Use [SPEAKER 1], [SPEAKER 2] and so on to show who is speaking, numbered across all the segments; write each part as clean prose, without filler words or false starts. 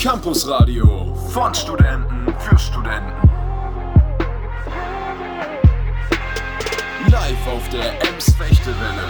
[SPEAKER 1] Campus Radio von Studenten für Studenten. Live auf der Ems-Fechtewelle.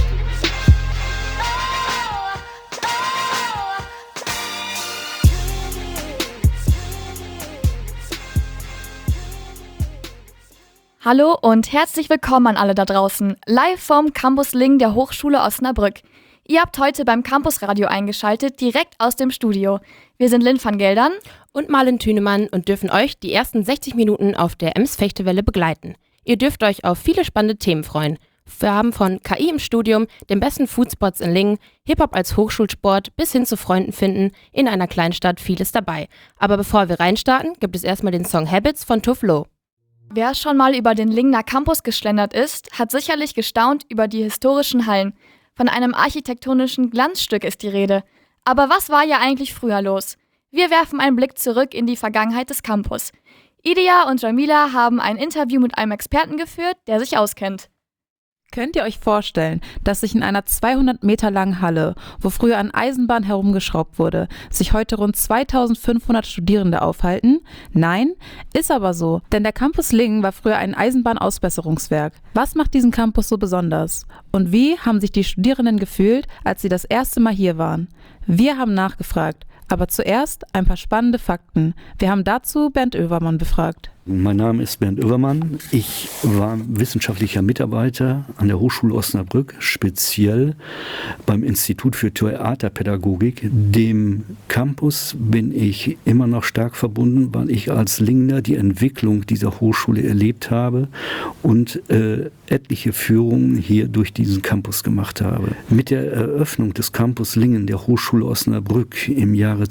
[SPEAKER 2] Hallo und herzlich willkommen an alle da draußen, live vom Campus Lingen der Hochschule Osnabrück. Ihr habt heute beim Campus Radio eingeschaltet, direkt aus dem Studio. Wir sind Lynn van Geldern
[SPEAKER 3] und Marlen Thünemann und dürfen euch die ersten 60 Minuten auf der Ems-Fechtewelle begleiten. Ihr dürft euch auf viele spannende Themen freuen. Wir haben von KI im Studium, den besten Foodspots in Lingen, Hip-Hop als Hochschulsport bis hin zu Freunden finden, in einer Kleinstadt vieles dabei. Aber bevor wir reinstarten, gibt es erstmal den Song Habits von Tuff Low.
[SPEAKER 2] Wer schon mal über den Lingener Campus geschlendert ist, hat sicherlich gestaunt über die historischen Hallen. Von einem architektonischen Glanzstück ist die Rede. Aber was war ja eigentlich früher los? Wir werfen einen Blick zurück in die Vergangenheit des Campus. Idia und Jamila haben ein Interview mit einem Experten geführt, der sich auskennt.
[SPEAKER 4] Könnt ihr euch vorstellen, dass sich in einer 200 Meter langen Halle, wo früher an Eisenbahn herumgeschraubt wurde, sich heute rund 2500 Studierende aufhalten? Nein, ist aber so, denn der Campus Lingen war früher ein Eisenbahnausbesserungswerk. Was macht diesen Campus so besonders? Und wie haben sich die Studierenden gefühlt, als sie das erste Mal hier waren? Wir haben nachgefragt, aber zuerst ein paar spannende Fakten. Wir haben dazu Bernd Oevermann befragt.
[SPEAKER 5] Mein Name ist Bernd Oevermann. Ich war wissenschaftlicher Mitarbeiter an der Hochschule Osnabrück, speziell beim Institut für Theaterpädagogik. Dem Campus bin ich immer noch stark verbunden, weil ich als Lingener die Entwicklung dieser Hochschule erlebt habe und etliche Führungen hier durch diesen Campus gemacht habe. Mit der Eröffnung des Campus Lingen der Hochschule Osnabrück im Jahre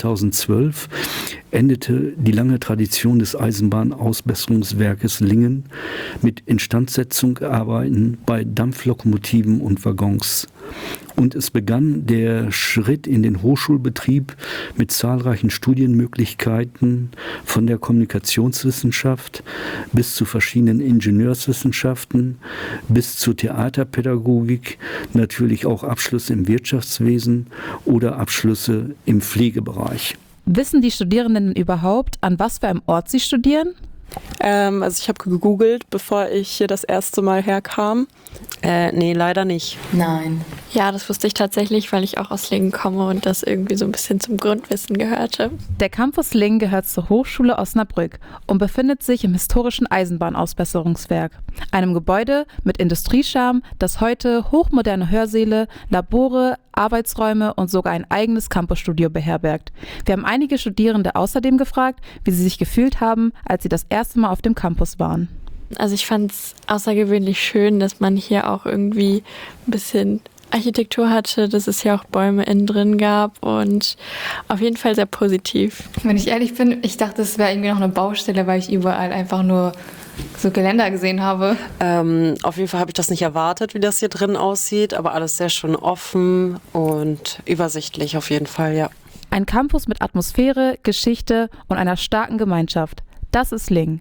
[SPEAKER 5] 2012 endete die lange Tradition des Eisenbahnausbesserungswerkes Lingen mit Instandsetzungsarbeiten bei Dampflokomotiven und Waggons. Und es begann der Schritt in den Hochschulbetrieb mit zahlreichen Studienmöglichkeiten von der Kommunikationswissenschaft bis zu verschiedenen Ingenieurswissenschaften, bis zur Theaterpädagogik, natürlich auch Abschlüsse im Wirtschaftswesen oder Abschlüsse im Pflegebereich.
[SPEAKER 4] Wissen die Studierenden überhaupt, an was für einem Ort sie studieren?
[SPEAKER 6] Also ich habe gegoogelt, bevor ich hier das erste Mal herkam. Nee, leider nicht.
[SPEAKER 7] Nein.
[SPEAKER 8] Ja, das wusste ich tatsächlich, weil ich auch aus Lingen komme und das irgendwie so ein bisschen zum Grundwissen gehörte.
[SPEAKER 4] Der Campus Lingen gehört zur Hochschule Osnabrück und befindet sich im historischen Eisenbahnausbesserungswerk, einem Gebäude mit Industriescharme, das heute hochmoderne Hörsäle, Labore, Arbeitsräume und sogar ein eigenes Campusstudio beherbergt. Wir haben einige Studierende außerdem gefragt, wie sie sich gefühlt haben, als sie das erste Mal auf dem Campus waren.
[SPEAKER 8] Also ich fand es außergewöhnlich schön, dass man hier auch irgendwie ein bisschen Architektur hatte, dass es hier auch Bäume innen drin gab und auf jeden Fall sehr positiv.
[SPEAKER 7] Wenn ich ehrlich bin, ich dachte, es wäre irgendwie noch eine Baustelle, weil ich überall einfach nur so Geländer gesehen habe.
[SPEAKER 6] Auf jeden Fall habe ich das nicht erwartet, wie das hier drin aussieht, aber alles sehr schön offen und übersichtlich auf jeden Fall, ja.
[SPEAKER 4] Ein Campus mit Atmosphäre, Geschichte und einer starken Gemeinschaft. Das ist Lingen.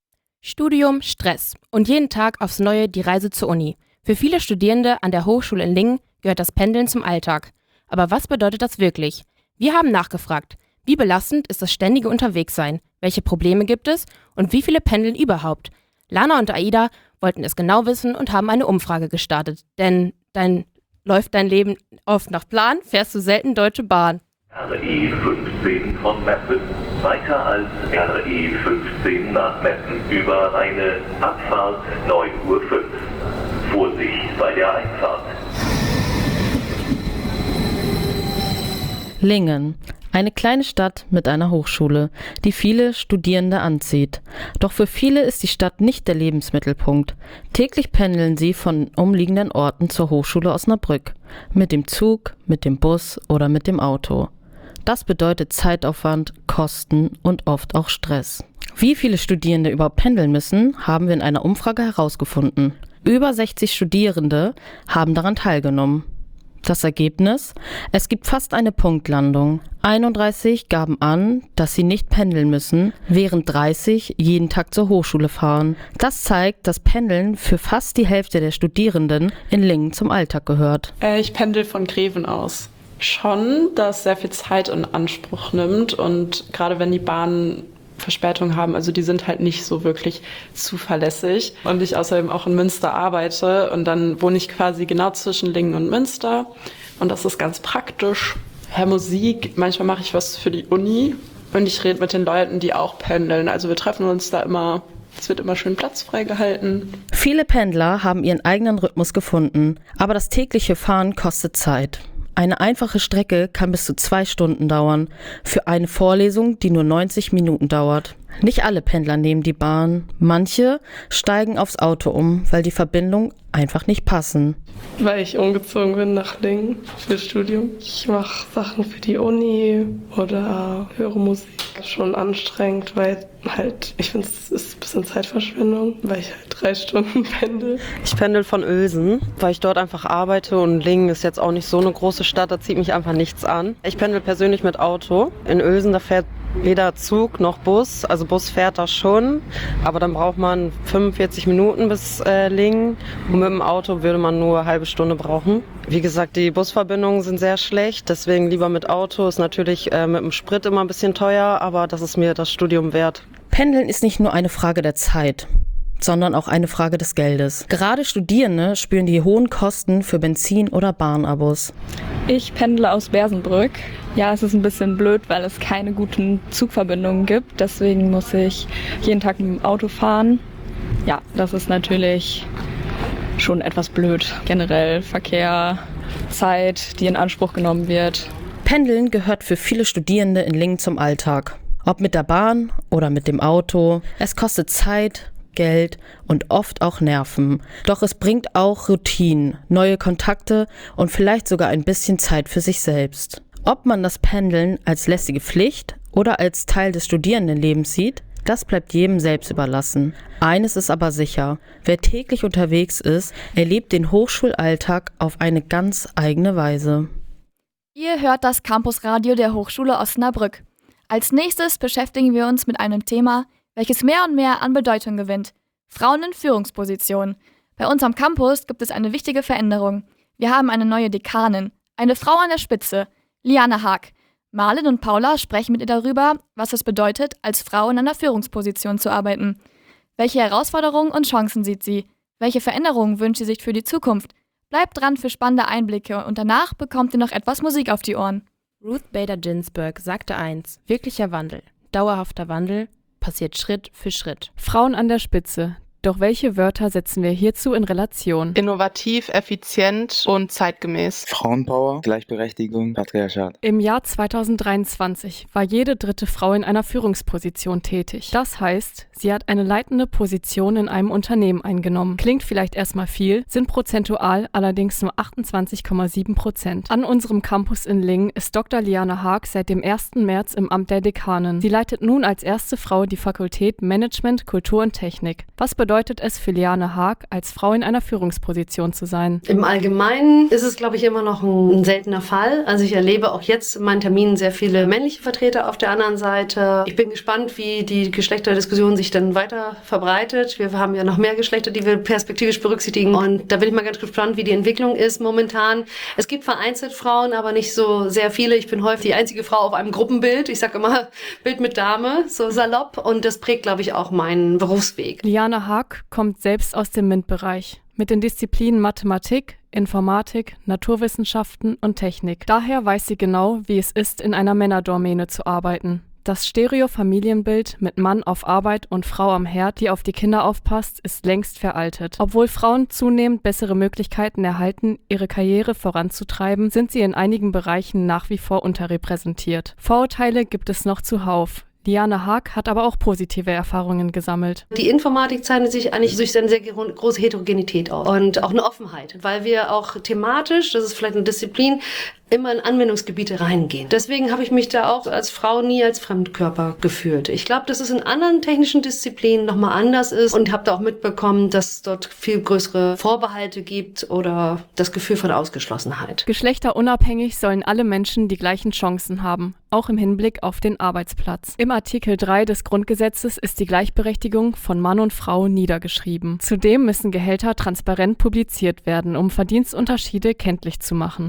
[SPEAKER 3] Studium, Stress und jeden Tag aufs Neue die Reise zur Uni. Für viele Studierende an der Hochschule in Lingen gehört das Pendeln zum Alltag. Aber was bedeutet das wirklich? Wir haben nachgefragt. Wie belastend ist das ständige Unterwegssein? Welche Probleme gibt es? Und wie viele pendeln überhaupt? Lana und Aida wollten es genau wissen und haben eine Umfrage gestartet. Denn läuft dein Leben oft nach Plan, fährst du selten Deutsche Bahn.
[SPEAKER 9] RE 15 von Meppen, weiter als RE 15 nach Meppen über eine Abfahrt 9:05 Uhr. Vorsicht bei der Einfahrt.
[SPEAKER 10] Lingen, eine kleine Stadt mit einer Hochschule, die viele Studierende anzieht. Doch für viele ist die Stadt nicht der Lebensmittelpunkt. Täglich pendeln sie von umliegenden Orten zur Hochschule Osnabrück. Mit dem Zug, mit dem Bus oder mit dem Auto. Das bedeutet Zeitaufwand, Kosten und oft auch Stress. Wie viele Studierende überhaupt pendeln müssen, haben wir in einer Umfrage herausgefunden. Über 60 Studierende haben daran teilgenommen. Das Ergebnis? Es gibt fast eine Punktlandung. 31 gaben an, dass sie nicht pendeln müssen, während 30 jeden Tag zur Hochschule fahren. Das zeigt, dass Pendeln für fast die Hälfte der Studierenden in Lingen zum Alltag gehört.
[SPEAKER 6] Ich pendel von Greven aus.
[SPEAKER 11] Schon, dass es sehr viel Zeit in Anspruch nimmt und gerade wenn die Bahnen Verspätung haben, also die sind halt nicht so wirklich zuverlässig. Und ich außerdem auch in Münster arbeite und dann wohne ich quasi genau zwischen Lingen und Münster und das ist ganz praktisch. Musik, manchmal mache ich was für die Uni und ich rede mit den Leuten, die auch pendeln. Also wir treffen uns da immer, es wird immer schön Platz freigehalten.
[SPEAKER 10] Viele Pendler haben ihren eigenen Rhythmus gefunden, aber das tägliche Fahren kostet Zeit. Eine einfache Strecke kann bis zu 2 Stunden dauern, für eine Vorlesung, die nur 90 Minuten dauert. Nicht alle Pendler nehmen die Bahn, manche steigen aufs Auto um, weil die Verbindungen einfach nicht passen.
[SPEAKER 12] Weil ich umgezogen bin nach Lingen fürs Studium. Ich mache Sachen für die Uni oder höre Musik. Schon anstrengend, weil halt, ich finde, es ist ein bisschen Zeitverschwendung, weil ich halt 3 Stunden pendel.
[SPEAKER 6] Ich pendel von Uelsen, weil ich dort einfach arbeite und Lingen ist jetzt auch nicht so eine große Stadt, da zieht mich einfach nichts an. Ich pendel persönlich mit Auto. In Uelsen, da fährt weder Zug noch Bus, also Bus fährt da schon, aber dann braucht man 45 Minuten bis Lingen und mit dem Auto würde man nur eine halbe Stunde brauchen. Wie gesagt, die Busverbindungen sind sehr schlecht, deswegen lieber mit Auto, ist natürlich mit dem Sprit immer ein bisschen teuer, aber das ist mir das Studium wert.
[SPEAKER 10] Pendeln ist nicht nur eine Frage der Zeit, sondern auch eine Frage des Geldes. Gerade Studierende spüren die hohen Kosten für Benzin- oder Bahnabos.
[SPEAKER 13] Ich pendle aus Bersenbrück. Ja, es ist ein bisschen blöd, weil es keine guten Zugverbindungen gibt. Deswegen muss ich jeden Tag mit dem Auto fahren. Ja, das ist natürlich schon etwas blöd. Generell Verkehr, Zeit, die in Anspruch genommen wird.
[SPEAKER 10] Pendeln gehört für viele Studierende in Lingen zum Alltag. Ob mit der Bahn oder mit dem Auto. Es kostet Zeit, Geld und oft auch Nerven. Doch es bringt auch Routinen, neue Kontakte und vielleicht sogar ein bisschen Zeit für sich selbst. Ob man das Pendeln als lästige Pflicht oder als Teil des Studierendenlebens sieht, das bleibt jedem selbst überlassen. Eines ist aber sicher, wer täglich unterwegs ist, erlebt den Hochschulalltag auf eine ganz eigene Weise.
[SPEAKER 2] Ihr hört das Campusradio der Hochschule Osnabrück. Als nächstes beschäftigen wir uns mit einem Thema, welches mehr und mehr an Bedeutung gewinnt. Frauen in Führungspositionen. Bei uns am Campus gibt es eine wichtige Veränderung. Wir haben eine neue Dekanin, eine Frau an der Spitze, Liane Haag. Marlin und Paula sprechen mit ihr darüber, was es bedeutet, als Frau in einer Führungsposition zu arbeiten. Welche Herausforderungen und Chancen sieht sie? Welche Veränderungen wünscht sie sich für die Zukunft? Bleibt dran für spannende Einblicke und danach bekommt ihr noch etwas Musik auf die Ohren.
[SPEAKER 3] Ruth Bader Ginsburg sagte eins: Wirklicher Wandel, dauerhafter Wandel, passiert Schritt für Schritt.
[SPEAKER 14] Frauen an der Spitze. Doch welche Wörter setzen wir hierzu in Relation?
[SPEAKER 15] Innovativ, effizient und zeitgemäß.
[SPEAKER 16] Frauenpower, Gleichberechtigung, Patriarchat.
[SPEAKER 14] Im Jahr 2023 war jede 3. Frau in einer Führungsposition tätig. Das heißt, sie hat eine leitende Position in einem Unternehmen eingenommen. Klingt vielleicht erstmal viel, sind prozentual allerdings nur 28,7%. An unserem Campus in Lingen ist Dr. Liane Haag seit dem 1. März im Amt der Dekanin. Sie leitet nun als erste Frau die Fakultät Management, Kultur und Technik. Was bedeutet es für Liane Haag, als Frau in einer Führungsposition zu sein?
[SPEAKER 17] Im Allgemeinen ist es, glaube ich, immer noch ein seltener Fall. Also ich erlebe auch jetzt in meinen Terminen sehr viele männliche Vertreter auf der anderen Seite. Ich bin gespannt, wie die Geschlechterdiskussion sich dann weiter verbreitet. Wir haben ja noch mehr Geschlechter, die wir perspektivisch berücksichtigen. Und da bin ich mal ganz gespannt, wie die Entwicklung ist momentan. Es gibt vereinzelt Frauen, aber nicht so sehr viele. Ich bin häufig die einzige Frau auf einem Gruppenbild. Ich sage immer Bild mit Dame, so salopp. Und das prägt, glaube ich, auch meinen Berufsweg.
[SPEAKER 14] Liane Haag kommt selbst aus dem MINT-Bereich mit den Disziplinen Mathematik, Informatik, Naturwissenschaften und Technik. Daher weiß sie genau, wie es ist, in einer Männerdomäne zu arbeiten. Das Stereo-Familienbild mit Mann auf Arbeit und Frau am Herd, die auf die Kinder aufpasst, ist längst veraltet. Obwohl Frauen zunehmend bessere Möglichkeiten erhalten, ihre Karriere voranzutreiben, sind sie in einigen Bereichen nach wie vor unterrepräsentiert. Vorurteile gibt es noch zuhauf. Liane Haag hat aber auch positive Erfahrungen gesammelt.
[SPEAKER 17] Die Informatik zeichnet sich eigentlich durch eine sehr große Heterogenität aus und auch eine Offenheit, weil wir auch thematisch, das ist vielleicht eine Disziplin, immer in Anwendungsgebiete reingehen. Deswegen habe ich mich da auch als Frau nie als Fremdkörper gefühlt. Ich glaube, dass es in anderen technischen Disziplinen nochmal anders ist und habe da auch mitbekommen, dass es dort viel größere Vorbehalte gibt oder das Gefühl von Ausgeschlossenheit.
[SPEAKER 14] Geschlechterunabhängig sollen alle Menschen die gleichen Chancen haben, auch im Hinblick auf den Arbeitsplatz. Im Artikel 3 des Grundgesetzes ist die Gleichberechtigung von Mann und Frau niedergeschrieben. Zudem müssen Gehälter transparent publiziert werden, um Verdienstunterschiede kenntlich zu machen.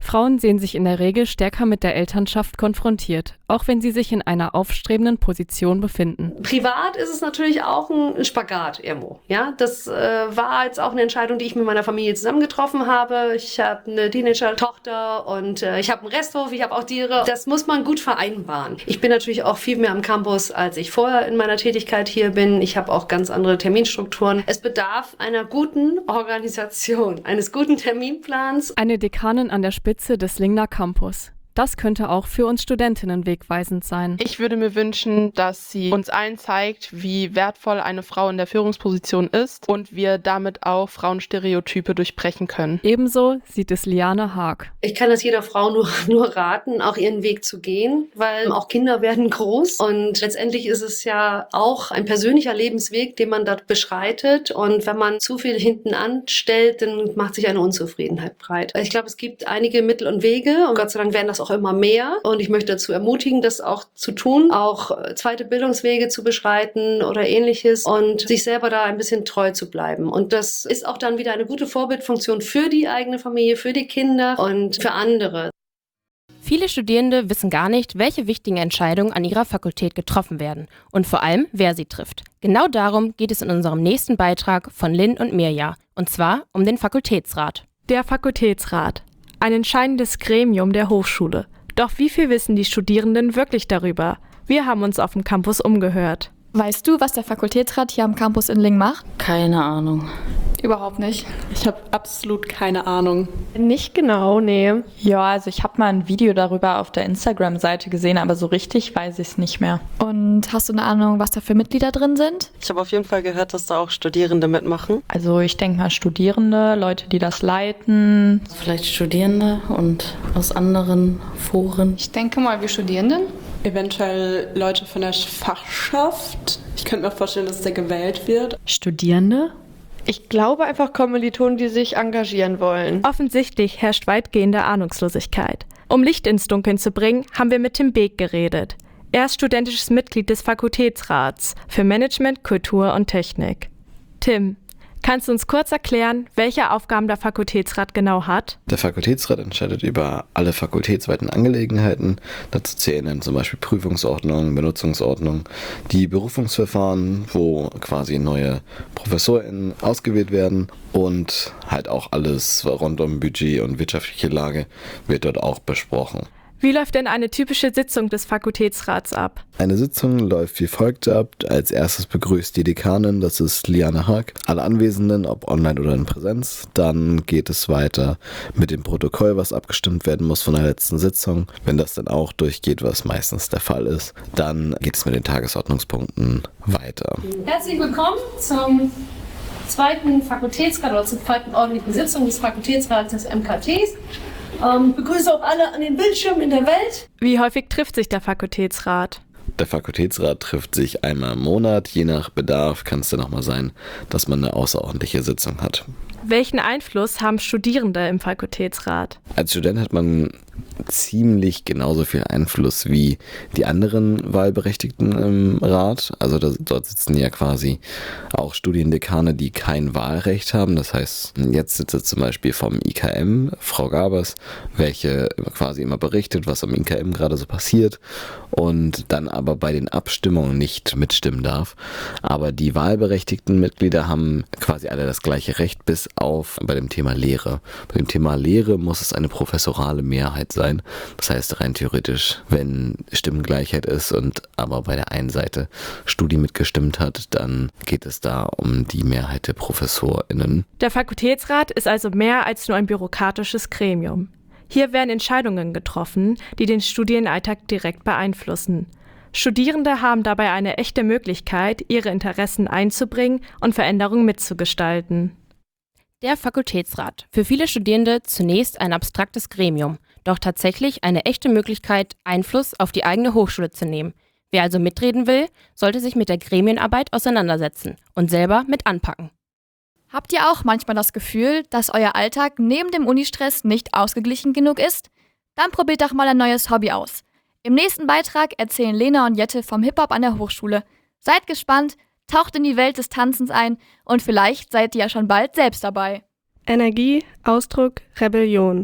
[SPEAKER 14] Frauen sehen sich in der Regel stärker mit der Elternschaft konfrontiert, auch wenn sie sich in einer aufstrebenden Position befinden.
[SPEAKER 17] Privat ist es natürlich auch ein Spagat irgendwo. Ja, das war jetzt auch eine Entscheidung, die ich mit meiner Familie zusammen getroffen habe. Ich habe eine Teenager-Tochter und ich habe einen Resthof, ich habe auch Tiere. Das muss man gut vereinbaren. Ich bin natürlich auch viel mehr am Campus, als ich vorher in meiner Tätigkeit hier bin. Ich habe auch ganz andere Terminstrukturen. Es bedarf einer guten Organisation, eines guten Terminplans.
[SPEAKER 14] Eine Dekanin an der Spitze des Lingner Campus. Das könnte auch für uns Studentinnen wegweisend sein.
[SPEAKER 15] Ich würde mir wünschen, dass sie uns allen zeigt, wie wertvoll eine Frau in der Führungsposition ist und wir damit auch Frauenstereotype durchbrechen können.
[SPEAKER 14] Ebenso sieht es Liane Haag.
[SPEAKER 17] Ich kann es jeder Frau nur raten, auch ihren Weg zu gehen, weil auch Kinder werden groß und letztendlich ist es ja auch ein persönlicher Lebensweg, den man dort beschreitet, und wenn man zu viel hinten anstellt, dann macht sich eine Unzufriedenheit breit. Ich glaube, es gibt einige Mittel und Wege und Gott sei Dank werden das auch immer mehr, und ich möchte dazu ermutigen, das auch zu tun, auch zweite Bildungswege zu beschreiten oder ähnliches und sich selber da ein bisschen treu zu bleiben. Und das ist auch dann wieder eine gute Vorbildfunktion für die eigene Familie, für die Kinder und für andere.
[SPEAKER 3] Viele Studierende wissen gar nicht, welche wichtigen Entscheidungen an ihrer Fakultät getroffen werden und vor allem, wer sie trifft. Genau darum geht es in unserem nächsten Beitrag von Lynn und Mirja, und zwar um den Fakultätsrat.
[SPEAKER 18] Der Fakultätsrat. Ein entscheidendes Gremium der Hochschule. Doch wie viel wissen die Studierenden wirklich darüber? Wir haben uns auf dem Campus umgehört.
[SPEAKER 2] Weißt du, was der Fakultätsrat hier am Campus in Lingen macht?
[SPEAKER 10] Keine Ahnung.
[SPEAKER 2] Überhaupt nicht.
[SPEAKER 11] Ich habe absolut keine Ahnung.
[SPEAKER 8] Nicht genau, nee.
[SPEAKER 13] Ja, also ich habe mal ein Video darüber auf der Instagram-Seite gesehen, aber so richtig weiß ich es nicht mehr.
[SPEAKER 2] Und hast du eine Ahnung, was da für Mitglieder drin sind?
[SPEAKER 6] Ich habe auf jeden Fall gehört, dass da auch Studierende mitmachen.
[SPEAKER 13] Also ich denke mal Studierende, Leute, die das leiten.
[SPEAKER 10] Vielleicht Studierende und aus anderen Foren.
[SPEAKER 7] Ich denke mal, wir Studierenden.
[SPEAKER 11] Eventuell Leute von der Fachschaft. Ich könnte mir vorstellen, dass der gewählt wird.
[SPEAKER 13] Studierende?
[SPEAKER 8] Ich glaube einfach Kommilitonen, die sich engagieren wollen.
[SPEAKER 18] Offensichtlich herrscht weitgehende Ahnungslosigkeit. Um Licht ins Dunkeln zu bringen, haben wir mit Tim Beek geredet. Er ist studentisches Mitglied des Fakultätsrats für Management, Kultur und Technik. Tim, kannst du uns kurz erklären, welche Aufgaben der Fakultätsrat genau hat?
[SPEAKER 19] Der Fakultätsrat entscheidet über alle fakultätsweiten Angelegenheiten. Dazu zählen dann zum Beispiel Prüfungsordnung, Benutzungsordnung, die Berufungsverfahren, wo quasi neue ProfessorInnen ausgewählt werden, und halt auch alles rund um Budget und wirtschaftliche Lage wird dort auch besprochen.
[SPEAKER 18] Wie läuft denn eine typische Sitzung des Fakultätsrats ab?
[SPEAKER 19] Eine Sitzung läuft wie folgt ab. Als erstes begrüßt die Dekanin, das ist Liane Haag, alle Anwesenden, ob online oder in Präsenz. Dann geht es weiter mit dem Protokoll, was abgestimmt werden muss von der letzten Sitzung. Wenn das dann auch durchgeht, was meistens der Fall ist, dann geht es mit den Tagesordnungspunkten weiter.
[SPEAKER 20] Herzlich willkommen zum zweiten Fakultätsrat oder zur zweiten ordentlichen Sitzung des Fakultätsrats des MKTs. Begrüße auch alle an den Bildschirmen in der Welt.
[SPEAKER 18] Wie häufig trifft sich der Fakultätsrat?
[SPEAKER 19] Der Fakultätsrat trifft sich einmal im Monat. Je nach Bedarf kann es dann nochmal sein, dass man eine außerordentliche Sitzung hat.
[SPEAKER 18] Welchen Einfluss haben Studierende im Fakultätsrat?
[SPEAKER 19] Als Student hat man ziemlich genauso viel Einfluss wie die anderen Wahlberechtigten im Rat. Also dort sitzen ja quasi auch Studiendekane, die kein Wahlrecht haben. Das heißt, jetzt sitzt zum Beispiel vom IKM Frau Gabers, welche quasi immer berichtet, was am IKM gerade so passiert, und dann aber bei den Abstimmungen nicht mitstimmen darf. Aber die wahlberechtigten Mitglieder haben quasi alle das gleiche Recht, bis auf bei dem Thema Lehre. Bei dem Thema Lehre muss es eine professorale Mehrheit sein. Das heißt rein theoretisch, wenn Stimmengleichheit ist und aber bei der einen Seite Studi mitgestimmt hat, dann geht es da um die Mehrheit der ProfessorInnen.
[SPEAKER 18] Der Fakultätsrat ist also mehr als nur ein bürokratisches Gremium. Hier werden Entscheidungen getroffen, die den Studienalltag direkt beeinflussen. Studierende haben dabei eine echte Möglichkeit, ihre Interessen einzubringen und Veränderungen mitzugestalten.
[SPEAKER 3] Der Fakultätsrat. Für viele Studierende zunächst ein abstraktes Gremium, doch tatsächlich eine echte Möglichkeit, Einfluss auf die eigene Hochschule zu nehmen. Wer also mitreden will, sollte sich mit der Gremienarbeit auseinandersetzen und selber mit anpacken.
[SPEAKER 2] Habt ihr auch manchmal das Gefühl, dass euer Alltag neben dem Unistress nicht ausgeglichen genug ist? Dann probiert doch mal ein neues Hobby aus. Im nächsten Beitrag erzählen Lena und Jette vom Hip-Hop an der Hochschule. Seid gespannt, taucht in die Welt des Tanzens ein und vielleicht seid ihr ja schon bald selbst dabei.
[SPEAKER 12] Energie, Ausdruck, Rebellion.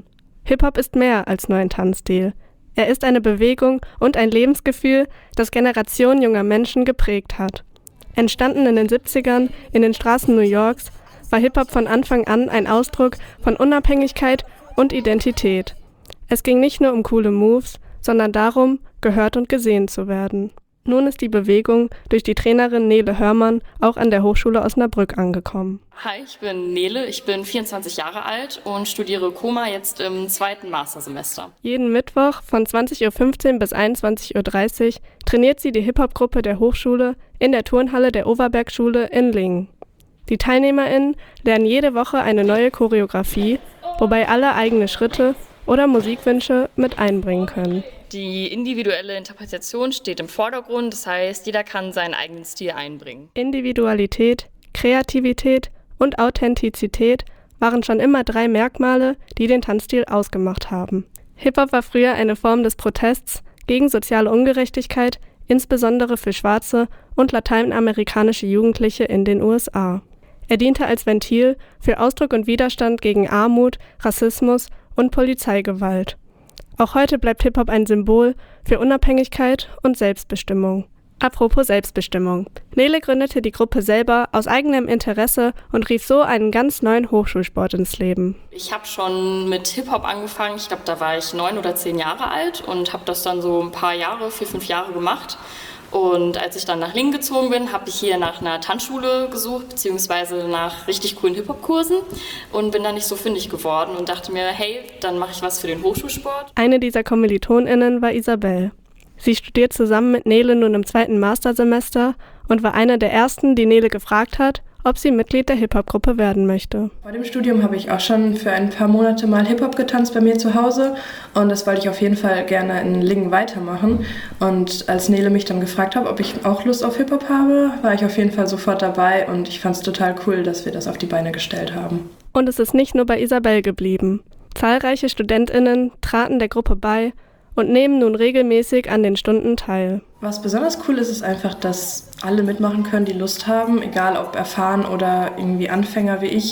[SPEAKER 21] Hip-Hop ist mehr als nur ein Tanzstil. Er ist eine Bewegung und ein Lebensgefühl, das Generationen junger Menschen geprägt hat. Entstanden in den 70ern in den Straßen New Yorks, war Hip-Hop von Anfang an ein Ausdruck von Unabhängigkeit und Identität. Es ging nicht nur um coole Moves, sondern darum, gehört und gesehen zu werden. Nun ist die Bewegung durch die Trainerin Nele Hörmann auch an der Hochschule Osnabrück angekommen.
[SPEAKER 22] Hi, ich bin Nele, ich bin 24 Jahre alt und studiere Koma jetzt im 2. Mastersemester.
[SPEAKER 21] Jeden Mittwoch von 20.15 Uhr bis 21.30 Uhr trainiert sie die Hip-Hop-Gruppe der Hochschule in der Turnhalle der Overbergschule in Lingen. Die TeilnehmerInnen lernen jede Woche eine neue Choreografie, wobei alle eigene Schritte oder Musikwünsche mit einbringen können.
[SPEAKER 22] Die individuelle Interpretation steht im Vordergrund, das heißt, jeder kann seinen eigenen Stil einbringen.
[SPEAKER 21] Individualität, Kreativität und Authentizität waren schon immer 3 Merkmale, die den Tanzstil ausgemacht haben. Hip-Hop war früher eine Form des Protests gegen soziale Ungerechtigkeit, insbesondere für schwarze und lateinamerikanische Jugendliche in den USA. Er diente als Ventil für Ausdruck und Widerstand gegen Armut, Rassismus und Polizeigewalt. Auch heute bleibt Hip-Hop ein Symbol für Unabhängigkeit und Selbstbestimmung. Apropos Selbstbestimmung. Nele gründete die Gruppe selber aus eigenem Interesse und rief so einen ganz neuen Hochschulsport ins Leben.
[SPEAKER 22] Ich habe schon mit Hip-Hop angefangen, ich glaube, da war ich 9 oder 10 Jahre alt und habe das dann so ein paar Jahre, 4, 5 Jahre gemacht. Und als ich dann nach Lingen gezogen bin, habe ich hier nach einer Tanzschule gesucht, beziehungsweise nach richtig coolen Hip-Hop-Kursen und bin dann nicht so fündig geworden und dachte mir, hey, dann mache ich was für den Hochschulsport.
[SPEAKER 21] Eine dieser KommilitonInnen war Isabel. Sie studiert zusammen mit Nele nun im 2. Mastersemester und war eine der ersten, die Nele gefragt hat, ob sie Mitglied der Hip-Hop-Gruppe werden möchte.
[SPEAKER 23] Vor dem Studium habe ich auch schon für ein paar Monate mal Hip-Hop getanzt bei mir zu Hause und das wollte ich auf jeden Fall gerne in Lingen weitermachen. Und als Nele mich dann gefragt hat, ob ich auch Lust auf Hip-Hop habe, war ich auf jeden Fall sofort dabei und ich fand es total cool, dass wir das auf die Beine gestellt haben.
[SPEAKER 21] Und es ist nicht nur bei Isabel geblieben. Zahlreiche StudentInnen traten der Gruppe bei und nehmen nun regelmäßig an den Stunden teil.
[SPEAKER 23] Was besonders cool ist, ist einfach, dass alle mitmachen können, die Lust haben, egal ob erfahren oder irgendwie Anfänger wie ich.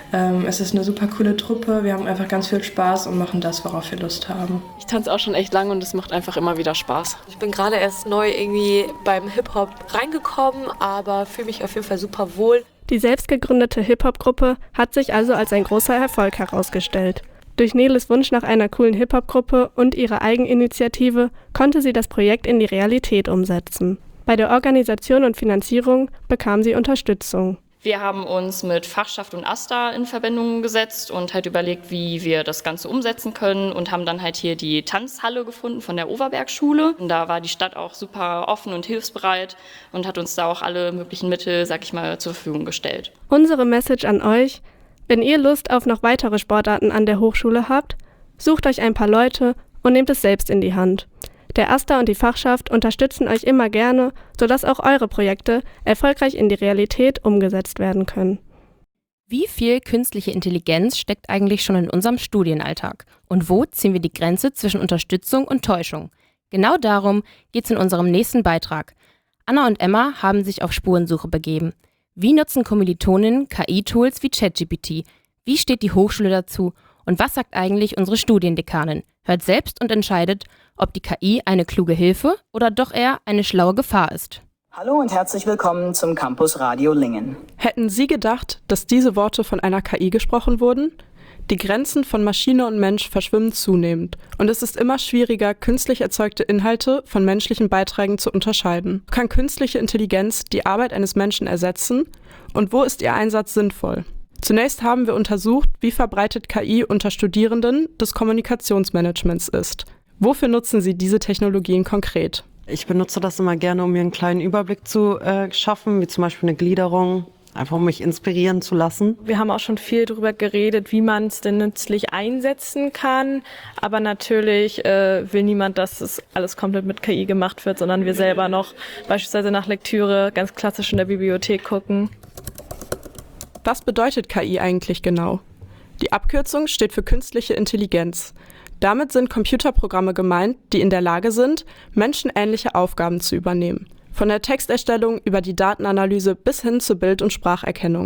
[SPEAKER 23] Es ist eine super coole Truppe, wir haben einfach ganz viel Spaß und machen das, worauf wir Lust haben.
[SPEAKER 11] Ich tanze auch schon echt lange und es macht einfach immer wieder Spaß.
[SPEAKER 24] Ich bin gerade erst neu irgendwie beim Hip-Hop reingekommen, aber fühle mich auf jeden Fall super wohl.
[SPEAKER 21] Die selbst gegründete Hip-Hop-Gruppe hat sich also als ein großer Erfolg herausgestellt. Durch Neles Wunsch nach einer coolen Hip-Hop-Gruppe und ihre Eigeninitiative konnte sie das Projekt in die Realität umsetzen. Bei der Organisation und Finanzierung bekam sie Unterstützung.
[SPEAKER 22] Wir haben uns mit Fachschaft und AStA in Verbindung gesetzt und halt überlegt, wie wir das Ganze umsetzen können und haben dann halt hier die Tanzhalle gefunden von der Overbergschule. Und da war die Stadt auch super offen und hilfsbereit und hat uns da auch alle möglichen Mittel, sag ich mal, zur Verfügung gestellt.
[SPEAKER 21] Unsere Message an euch: Wenn ihr Lust auf noch weitere Sportarten an der Hochschule habt, sucht euch ein paar Leute und nehmt es selbst in die Hand. Der AStA und die Fachschaft unterstützen euch immer gerne, sodass auch eure Projekte erfolgreich in die Realität umgesetzt werden können.
[SPEAKER 3] Wie viel künstliche Intelligenz steckt eigentlich schon in unserem Studienalltag? Und wo ziehen wir die Grenze zwischen Unterstützung und Täuschung? Genau darum geht es in unserem nächsten Beitrag. Anna und Emma haben sich auf Spurensuche begeben. Wie nutzen Kommilitoninnen KI-Tools wie ChatGPT? Wie steht die Hochschule dazu? Und was sagt eigentlich unsere Studiendekanin? Hört selbst und entscheidet, ob die KI eine kluge Hilfe oder doch eher eine schlaue Gefahr ist.
[SPEAKER 25] Hallo und herzlich willkommen zum Campus Radio Lingen.
[SPEAKER 26] Hätten Sie gedacht, dass diese Worte von einer KI gesprochen wurden? Die Grenzen von Maschine und Mensch verschwimmen zunehmend und es ist immer schwieriger, künstlich erzeugte Inhalte von menschlichen Beiträgen zu unterscheiden. Kann künstliche Intelligenz die Arbeit eines Menschen ersetzen und wo ist ihr Einsatz sinnvoll? Zunächst haben wir untersucht, wie verbreitet KI unter Studierenden des Kommunikationsmanagements ist. Wofür nutzen Sie diese Technologien konkret?
[SPEAKER 6] Ich benutze das immer gerne, um mir einen kleinen Überblick zu schaffen, wie zum Beispiel eine Gliederung, einfach um mich inspirieren zu lassen.
[SPEAKER 7] Wir haben auch schon viel darüber geredet, wie man es denn nützlich einsetzen kann. Aber natürlich will niemand, dass es alles komplett mit KI gemacht wird, sondern wir selber noch beispielsweise nach Lektüre ganz klassisch in der Bibliothek gucken.
[SPEAKER 26] Was bedeutet KI eigentlich genau? Die Abkürzung steht für künstliche Intelligenz. Damit sind Computerprogramme gemeint, die in der Lage sind, menschenähnliche Aufgaben zu übernehmen. Von der Texterstellung über die Datenanalyse bis hin zur Bild- und Spracherkennung.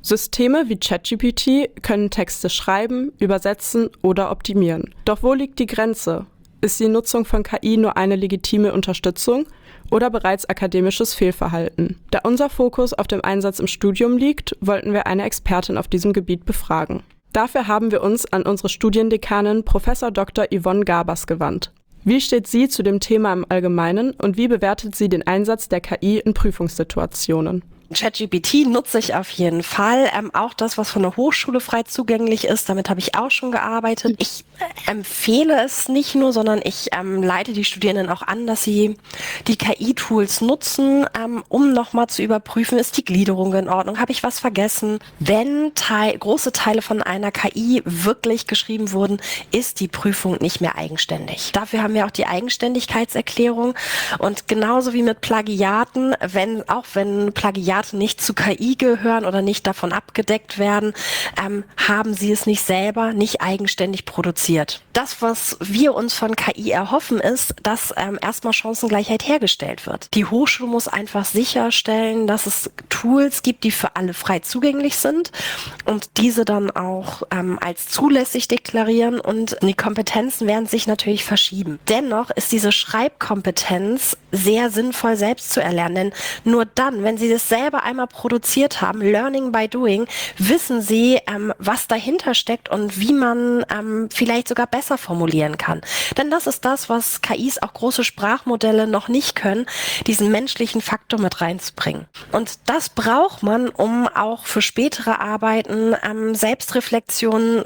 [SPEAKER 26] Systeme wie ChatGPT können Texte schreiben, übersetzen oder optimieren. Doch wo liegt die Grenze? Ist die Nutzung von KI nur eine legitime Unterstützung oder bereits akademisches Fehlverhalten? Da unser Fokus auf dem Einsatz im Studium liegt, wollten wir eine Expertin auf diesem Gebiet befragen. Dafür haben wir uns an unsere Studiendekanin Prof. Dr. Yvonne Gabers gewandt. Wie steht sie zu dem Thema im Allgemeinen und wie bewertet sie den Einsatz der KI in Prüfungssituationen?
[SPEAKER 1] ChatGPT nutze ich auf jeden Fall. Auch das, was von der Hochschule frei zugänglich ist, damit habe ich auch schon gearbeitet. Ich empfehle es nicht nur, sondern ich leite die Studierenden auch an, dass sie die KI-Tools nutzen, um nochmal zu überprüfen, ist die Gliederung in Ordnung, habe ich was vergessen. Wenn große Teile von einer KI wirklich geschrieben wurden, ist die Prüfung nicht mehr eigenständig. Dafür haben wir auch die Eigenständigkeitserklärung und genauso wie mit Plagiaten, wenn Plagiate nicht zu KI gehören oder nicht davon abgedeckt werden, haben sie es nicht selber, nicht eigenständig produziert. Das, was wir uns von KI erhoffen, ist, dass erstmal Chancengleichheit hergestellt wird. Die Hochschule muss einfach sicherstellen, dass es Tools gibt, die für alle frei zugänglich sind und diese dann auch als zulässig deklarieren und die Kompetenzen werden sich natürlich verschieben. Dennoch ist diese Schreibkompetenz sehr sinnvoll selbst zu erlernen, denn nur dann, wenn Sie das selber einmal produziert haben, Learning by Doing, wissen Sie, was dahinter steckt und wie man vielleicht sogar besser formulieren kann. Denn das ist das, was KIs, auch große Sprachmodelle noch nicht können, diesen menschlichen Faktor mit reinzubringen. Und das braucht man, um auch für spätere Arbeiten Selbstreflexion,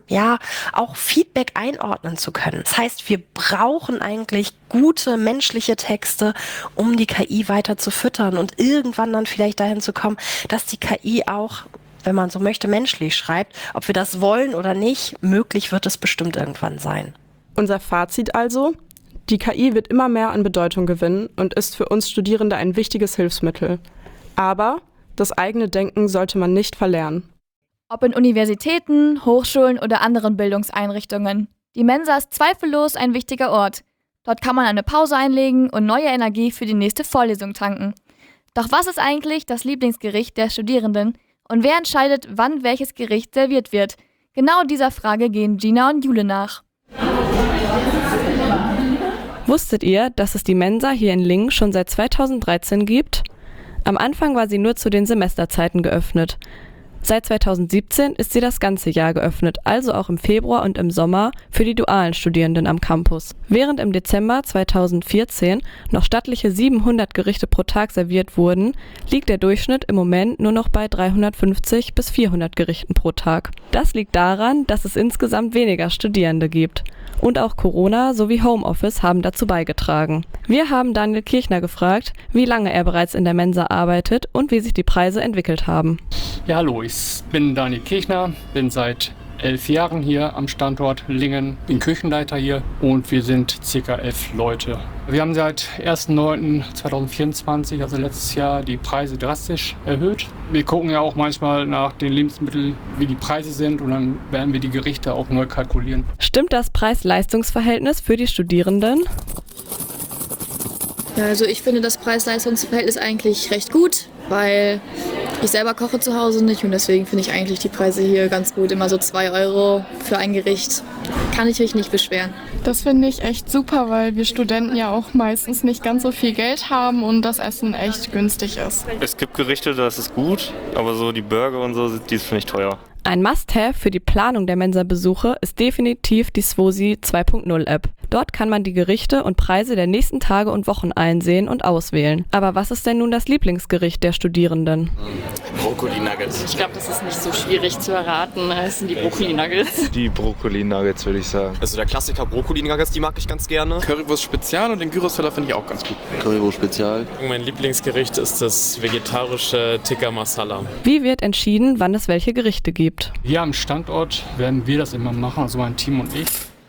[SPEAKER 1] auch Feedback einordnen zu können. Das heißt, wir brauchen eigentlich gute menschliche Texte, um die KI weiter zu füttern und irgendwann dann vielleicht dahin zu kommen, dass die KI auch, wenn man so möchte, menschlich schreibt. Ob wir das wollen oder nicht, möglich wird es bestimmt irgendwann sein.
[SPEAKER 26] Unser Fazit also: Die KI wird immer mehr an Bedeutung gewinnen und ist für uns Studierende ein wichtiges Hilfsmittel. Aber das eigene Denken sollte man nicht verlernen.
[SPEAKER 2] Ob in Universitäten, Hochschulen oder anderen Bildungseinrichtungen. Die Mensa ist zweifellos ein wichtiger Ort. Dort kann man eine Pause einlegen und neue Energie für die nächste Vorlesung tanken. Doch was ist eigentlich das Lieblingsgericht der Studierenden und wer entscheidet, wann welches Gericht serviert wird? Genau dieser Frage gehen Gina und Jule nach.
[SPEAKER 4] Wusstet ihr, dass es die Mensa hier in Lingen schon seit 2013 gibt? Am Anfang war sie nur zu den Semesterzeiten geöffnet. Seit 2017 ist sie das ganze Jahr geöffnet, also auch im Februar und im Sommer für die dualen Studierenden am Campus. Während im Dezember 2014 noch stattliche 700 Gerichte pro Tag serviert wurden, liegt der Durchschnitt im Moment nur noch bei 350 bis 400 Gerichten pro Tag. Das liegt daran, dass es insgesamt weniger Studierende gibt. Und auch Corona sowie Homeoffice haben dazu beigetragen. Wir haben Daniel Kirchner gefragt, wie lange er bereits in der Mensa arbeitet und wie sich die Preise entwickelt haben.
[SPEAKER 5] Ja, hallo, ich bin Daniel Kirchner, bin seit 11 Jahren hier am Standort Lingen, bin Küchenleiter hier und wir sind ca. 11 Leute. Wir haben seit 1.9.2024, also letztes Jahr, die Preise drastisch erhöht. Wir gucken ja auch manchmal nach den Lebensmitteln, wie die Preise sind und dann werden wir die Gerichte auch neu kalkulieren.
[SPEAKER 4] Stimmt das Preis-Leistungs-Verhältnis für die Studierenden?
[SPEAKER 9] Ja, also ich finde das Preis-Leistungs-Verhältnis eigentlich recht gut, weil ich selber koche zu Hause nicht und deswegen finde ich eigentlich die Preise hier ganz gut. Immer so 2 € für ein Gericht. Kann ich mich nicht beschweren.
[SPEAKER 15] Das finde ich echt super, weil wir Studenten ja auch meistens nicht ganz so viel Geld haben und das Essen echt günstig ist.
[SPEAKER 16] Es gibt Gerichte, das ist gut, aber so die Burger und so, die finde ich teuer.
[SPEAKER 4] Ein Must-Have für die Planung der Mensa-Besuche ist definitiv die Svosi 2.0 App. Dort kann man die Gerichte und Preise der nächsten Tage und Wochen einsehen und auswählen. Aber was ist denn nun das Lieblingsgericht der Studierenden?
[SPEAKER 16] Brokkoli-Nuggets.
[SPEAKER 22] Ich glaube, das ist nicht so schwierig zu erraten. Es sind die Brokkoli-Nuggets.
[SPEAKER 16] Die Brokkoli-Nuggets, würde ich sagen.
[SPEAKER 27] Also der Klassiker Brokkoli-Nuggets, die mag ich ganz gerne.
[SPEAKER 16] Currywurst Spezial und den Gyros-Teller finde ich auch ganz gut.
[SPEAKER 27] Currywurst Spezial.
[SPEAKER 16] Mein Lieblingsgericht ist das vegetarische Tikka Masala.
[SPEAKER 4] Wie wird entschieden, wann es welche Gerichte gibt?
[SPEAKER 5] Hier am Standort werden wir das immer machen, also mein Team und ich.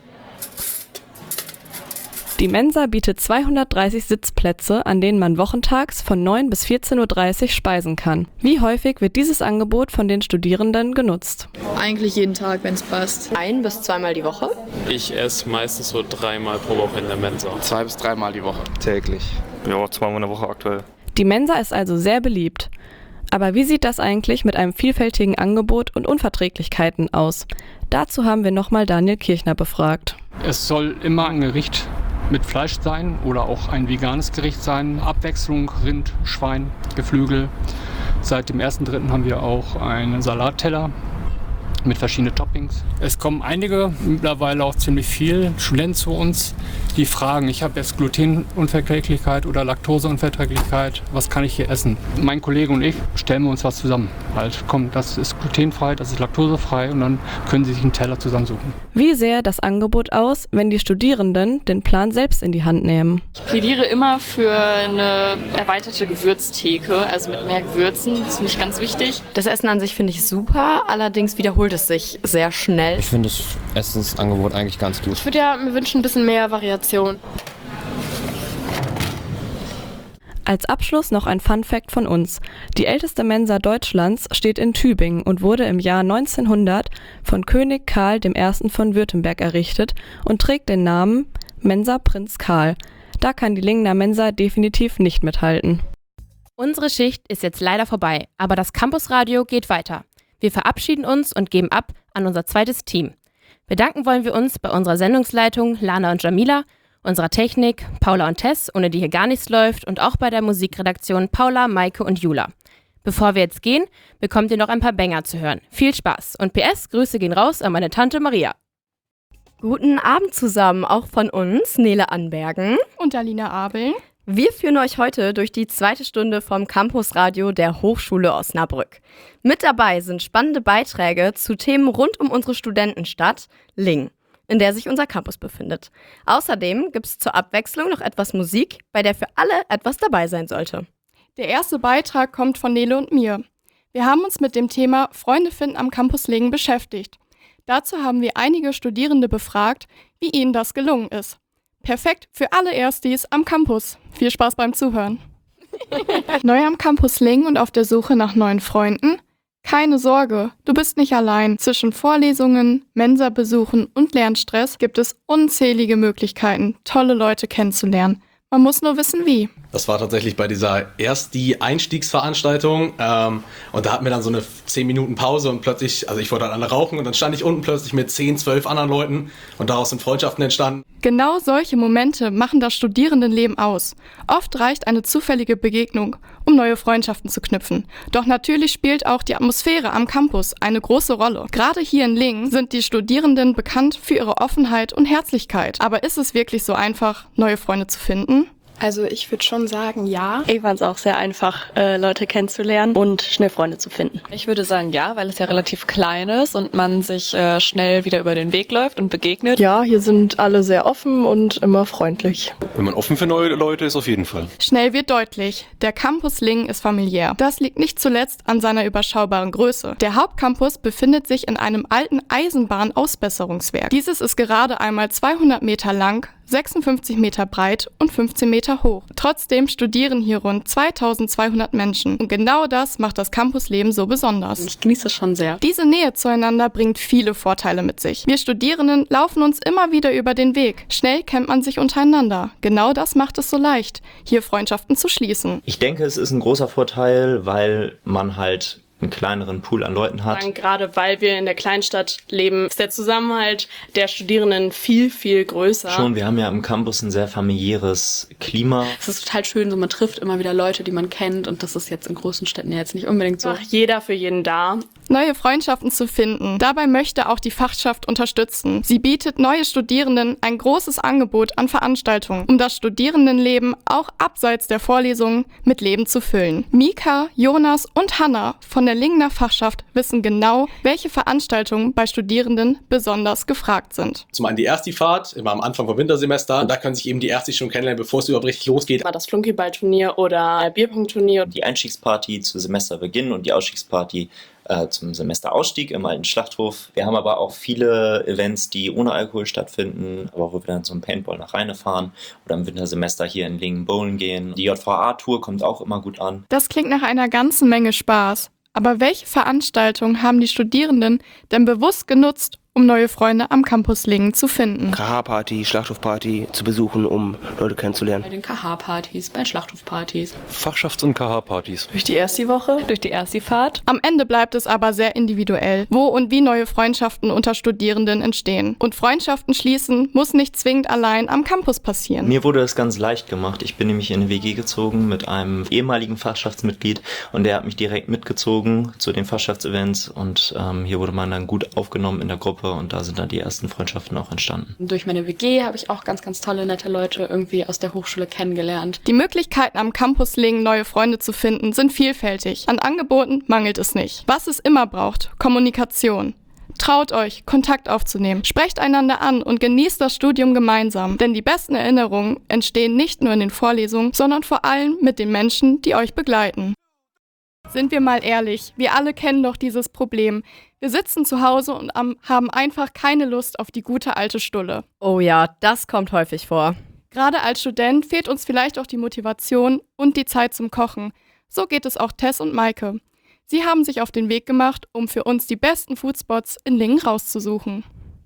[SPEAKER 4] Die Mensa bietet 230 Sitzplätze, an denen man wochentags von 9 bis 14.30 Uhr speisen kann. Wie häufig wird dieses Angebot von den Studierenden genutzt?
[SPEAKER 9] Eigentlich jeden Tag, wenn es passt.
[SPEAKER 24] 1- bis 2-mal die Woche?
[SPEAKER 16] Ich esse meistens so 3-mal pro Woche in der Mensa.
[SPEAKER 27] 2 bis 3 Mal die Woche.
[SPEAKER 16] Täglich.
[SPEAKER 27] Ja, 2-mal in der Woche aktuell.
[SPEAKER 4] Die Mensa ist also sehr beliebt. Aber wie sieht das eigentlich mit einem vielfältigen Angebot und Unverträglichkeiten aus? Dazu haben wir nochmal Daniel Kirchner befragt.
[SPEAKER 5] Es soll immer ein Gericht mit Fleisch sein oder auch ein veganes Gericht sein. Abwechslung, Rind, Schwein, Geflügel. Seit dem 1.3. haben wir auch einen Salatteller mit verschiedenen Toppings. Es kommen einige, mittlerweile auch ziemlich viele Studenten zu uns, die fragen, ich habe jetzt Glutenunverträglichkeit oder Laktoseunverträglichkeit, was kann ich hier essen? Mein Kollege und ich stellen wir uns was zusammen. Halt, komm, das ist glutenfrei, das ist laktosefrei und dann können sie sich einen Teller zusammensuchen.
[SPEAKER 4] Wie sähe das Angebot aus, wenn die Studierenden den Plan selbst in die Hand nehmen?
[SPEAKER 22] Ich plädiere immer für eine erweiterte Gewürztheke, also mit mehr Gewürzen. Das finde ich ganz wichtig.
[SPEAKER 8] Das Essen an sich finde ich super, allerdings wiederholt es sich sehr schnell.
[SPEAKER 10] Ich finde das Essensangebot eigentlich ganz gut.
[SPEAKER 15] Ich würde mir wünschen, ein bisschen mehr Variation.
[SPEAKER 4] Als Abschluss noch ein Fun-Fact von uns. Die älteste Mensa Deutschlands steht in Tübingen und wurde im Jahr 1900 von König Karl I. von Württemberg errichtet und trägt den Namen Mensa Prinz Karl. Da kann die Lingener Mensa definitiv nicht mithalten.
[SPEAKER 3] Unsere Schicht ist jetzt leider vorbei, aber das Campusradio geht weiter. Wir verabschieden uns und geben ab an unser zweites Team. Bedanken wollen wir uns bei unserer Sendungsleitung Lana und Jamila, unserer Technik Paula und Tess, ohne die hier gar nichts läuft, und auch bei der Musikredaktion Paula, Maike und Jula. Bevor wir jetzt gehen, bekommt ihr noch ein paar Banger zu hören. Viel Spaß und PS, Grüße gehen raus an meine Tante Maria.
[SPEAKER 18] Guten Abend zusammen, auch von uns, Nele Anbergen
[SPEAKER 15] und Alina Abel.
[SPEAKER 18] Wir führen euch heute durch die zweite Stunde vom Campusradio der Hochschule Osnabrück. Mit dabei sind spannende Beiträge zu Themen rund um unsere Studentenstadt Lingen, in der sich unser Campus befindet. Außerdem gibt es zur Abwechslung noch etwas Musik, bei der für alle etwas dabei sein sollte.
[SPEAKER 15] Der erste Beitrag kommt von Nele und mir. Wir haben uns mit dem Thema Freunde finden am Campus Lingen beschäftigt. Dazu haben wir einige Studierende befragt, wie ihnen das gelungen ist. Perfekt für alle Erstis am Campus. Viel Spaß beim Zuhören. Neu am Campus Lingen und auf der Suche nach neuen Freunden? Keine Sorge, du bist nicht allein. Zwischen Vorlesungen, Mensa-Besuchen und Lernstress gibt es unzählige Möglichkeiten, tolle Leute kennenzulernen. Man muss nur wissen, wie.
[SPEAKER 13] Das war tatsächlich bei dieser die Einstiegsveranstaltung und da hatten wir dann so eine 10 Minuten Pause und plötzlich, also ich wollte dann alle rauchen und dann stand ich unten plötzlich mit 10, 12 anderen Leuten und daraus sind Freundschaften entstanden.
[SPEAKER 15] Genau solche Momente machen das Studierendenleben aus. Oft reicht eine zufällige Begegnung, um neue Freundschaften zu knüpfen. Doch natürlich spielt auch die Atmosphäre am Campus eine große Rolle. Gerade hier in Lingen sind die Studierenden bekannt für ihre Offenheit und Herzlichkeit. Aber ist es wirklich so einfach, neue Freunde zu finden?
[SPEAKER 14] Also ich würde schon sagen, ja.
[SPEAKER 17] Ich fand es auch sehr einfach, Leute kennenzulernen und schnell Freunde zu finden.
[SPEAKER 19] Ich würde sagen, ja, weil es ja relativ klein ist und man sich schnell wieder über den Weg läuft und begegnet.
[SPEAKER 14] Ja, hier sind alle sehr offen und immer freundlich.
[SPEAKER 27] Wenn man offen für neue Leute ist, auf jeden Fall.
[SPEAKER 15] Schnell wird deutlich, der Campus Lingen ist familiär. Das liegt nicht zuletzt an seiner überschaubaren Größe. Der Hauptcampus befindet sich in einem alten Eisenbahnausbesserungswerk. Dieses ist gerade einmal 200 Meter lang, 56 Meter breit und 15 Meter hoch. Trotzdem studieren hier rund 2200 Menschen. Und genau das macht das Campusleben so besonders.
[SPEAKER 17] Ich genieße es schon sehr.
[SPEAKER 15] Diese Nähe zueinander bringt viele Vorteile mit sich. Wir Studierenden laufen uns immer wieder über den Weg. Schnell kennt man sich untereinander. Genau das macht es so leicht, hier Freundschaften zu schließen.
[SPEAKER 20] Ich denke, es ist ein großer Vorteil, weil man halt einen kleineren Pool an Leuten hat.
[SPEAKER 17] Gerade weil wir in der Kleinstadt leben, ist der Zusammenhalt der Studierenden viel, viel größer.
[SPEAKER 20] Schon, wir haben ja im Campus ein sehr familiäres Klima.
[SPEAKER 17] Es ist total schön, so man trifft immer wieder Leute, die man kennt und das ist jetzt in großen Städten ja jetzt nicht unbedingt so. Ach, jeder für jeden da.
[SPEAKER 15] Neue Freundschaften zu finden. Dabei möchte auch die Fachschaft unterstützen. Sie bietet neue Studierenden ein großes Angebot an Veranstaltungen, um das Studierendenleben auch abseits der Vorlesungen mit Leben zu füllen. Mika, Jonas und Hanna von der Lingener Fachschaft wissen genau, welche Veranstaltungen bei Studierenden besonders gefragt sind.
[SPEAKER 13] Zum einen die Erstifahrt, immer am Anfang vom Wintersemester. Und da können sich eben die Erstis schon kennenlernen, bevor es überhaupt richtig losgeht.
[SPEAKER 17] Das Flunkyball-Turnier oder Bierpong-Turnier.
[SPEAKER 20] Die Einstiegsparty zu Semesterbeginn und die Ausstiegsparty zum Semesterausstieg im alten Schlachthof. Wir haben aber auch viele Events, die ohne Alkohol stattfinden, aber auch wo wir dann zum Paintball nach Rheine fahren oder im Wintersemester hier in Lingen bowlen gehen. Die JVA-Tour kommt auch immer gut an.
[SPEAKER 15] Das klingt nach einer ganzen Menge Spaß. Aber welche Veranstaltungen haben die Studierenden denn bewusst genutzt, um neue Freunde am Campus Lingen zu finden.
[SPEAKER 6] KH-Party, Schlachthofparty zu besuchen, um Leute kennenzulernen.
[SPEAKER 17] Bei den KH-Partys, bei Schlachthofpartys.
[SPEAKER 27] Fachschafts- und KH-Partys.
[SPEAKER 14] Durch die Ersti-Woche.
[SPEAKER 19] Durch die Ersti-Fahrt.
[SPEAKER 15] Am Ende bleibt es aber sehr individuell, wo und wie neue Freundschaften unter Studierenden entstehen. Und Freundschaften schließen muss nicht zwingend allein am Campus passieren.
[SPEAKER 20] Mir wurde das ganz leicht gemacht. Ich bin nämlich in eine WG gezogen mit einem ehemaligen Fachschaftsmitglied und der hat mich direkt mitgezogen zu den Fachschaftsevents und hier wurde man dann gut aufgenommen in der Gruppe und da sind dann die ersten Freundschaften auch entstanden.
[SPEAKER 17] Durch meine WG habe ich auch ganz, ganz tolle, nette Leute irgendwie aus der Hochschule kennengelernt.
[SPEAKER 15] Die Möglichkeiten am Campus Lingen, neue Freunde zu finden, sind vielfältig. An Angeboten mangelt es nicht. Was es immer braucht: Kommunikation. Traut euch, Kontakt aufzunehmen. Sprecht einander an und genießt das Studium gemeinsam. Denn die besten Erinnerungen entstehen nicht nur in den Vorlesungen, sondern vor allem mit den Menschen, die euch begleiten. Sind wir mal ehrlich, wir alle kennen doch dieses Problem. Wir sitzen zu Hause und haben einfach keine Lust auf die gute alte Stulle.
[SPEAKER 7] Oh ja, das kommt häufig vor.
[SPEAKER 15] Gerade als Student fehlt uns vielleicht auch die Motivation und die Zeit zum Kochen. So geht es auch Tess und Maike. Sie haben sich auf den Weg gemacht, um für uns die besten Foodspots in Lingen rauszusuchen.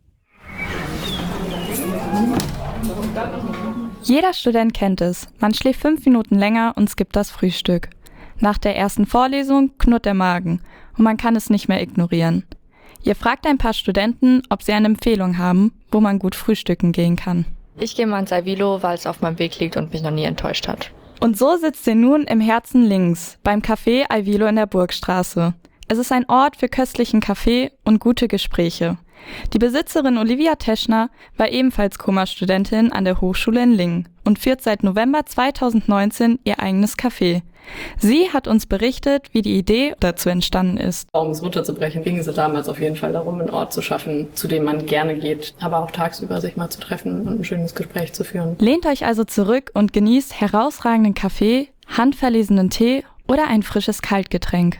[SPEAKER 11] Jeder Student kennt es. Man schläft 5 Minuten länger und skippt das Frühstück. Nach der ersten Vorlesung knurrt der Magen und man kann es nicht mehr ignorieren. Ihr fragt ein paar Studenten, ob sie eine Empfehlung haben, wo man gut frühstücken gehen kann.
[SPEAKER 19] Ich gehe mal ins Alvilo, weil es auf meinem Weg liegt und mich noch nie enttäuscht hat.
[SPEAKER 11] Und so sitzt ihr nun im Herzen Lingens, beim Café Alvilo in der Burgstraße. Es ist ein Ort für köstlichen Kaffee und gute Gespräche. Die Besitzerin Olivia Teschner war ebenfalls Komma-Studentin an der Hochschule in Lingen und führt seit November 2019 ihr eigenes Café. Sie hat uns berichtet, wie die Idee dazu entstanden ist.
[SPEAKER 12] Um es runterzubrechen, ging es damals auf jeden Fall darum, einen Ort zu schaffen, zu dem man gerne geht, aber auch tagsüber sich mal zu treffen und ein schönes Gespräch zu führen.
[SPEAKER 11] Lehnt euch also zurück und genießt herausragenden Kaffee, handverlesenen Tee oder ein frisches Kaltgetränk.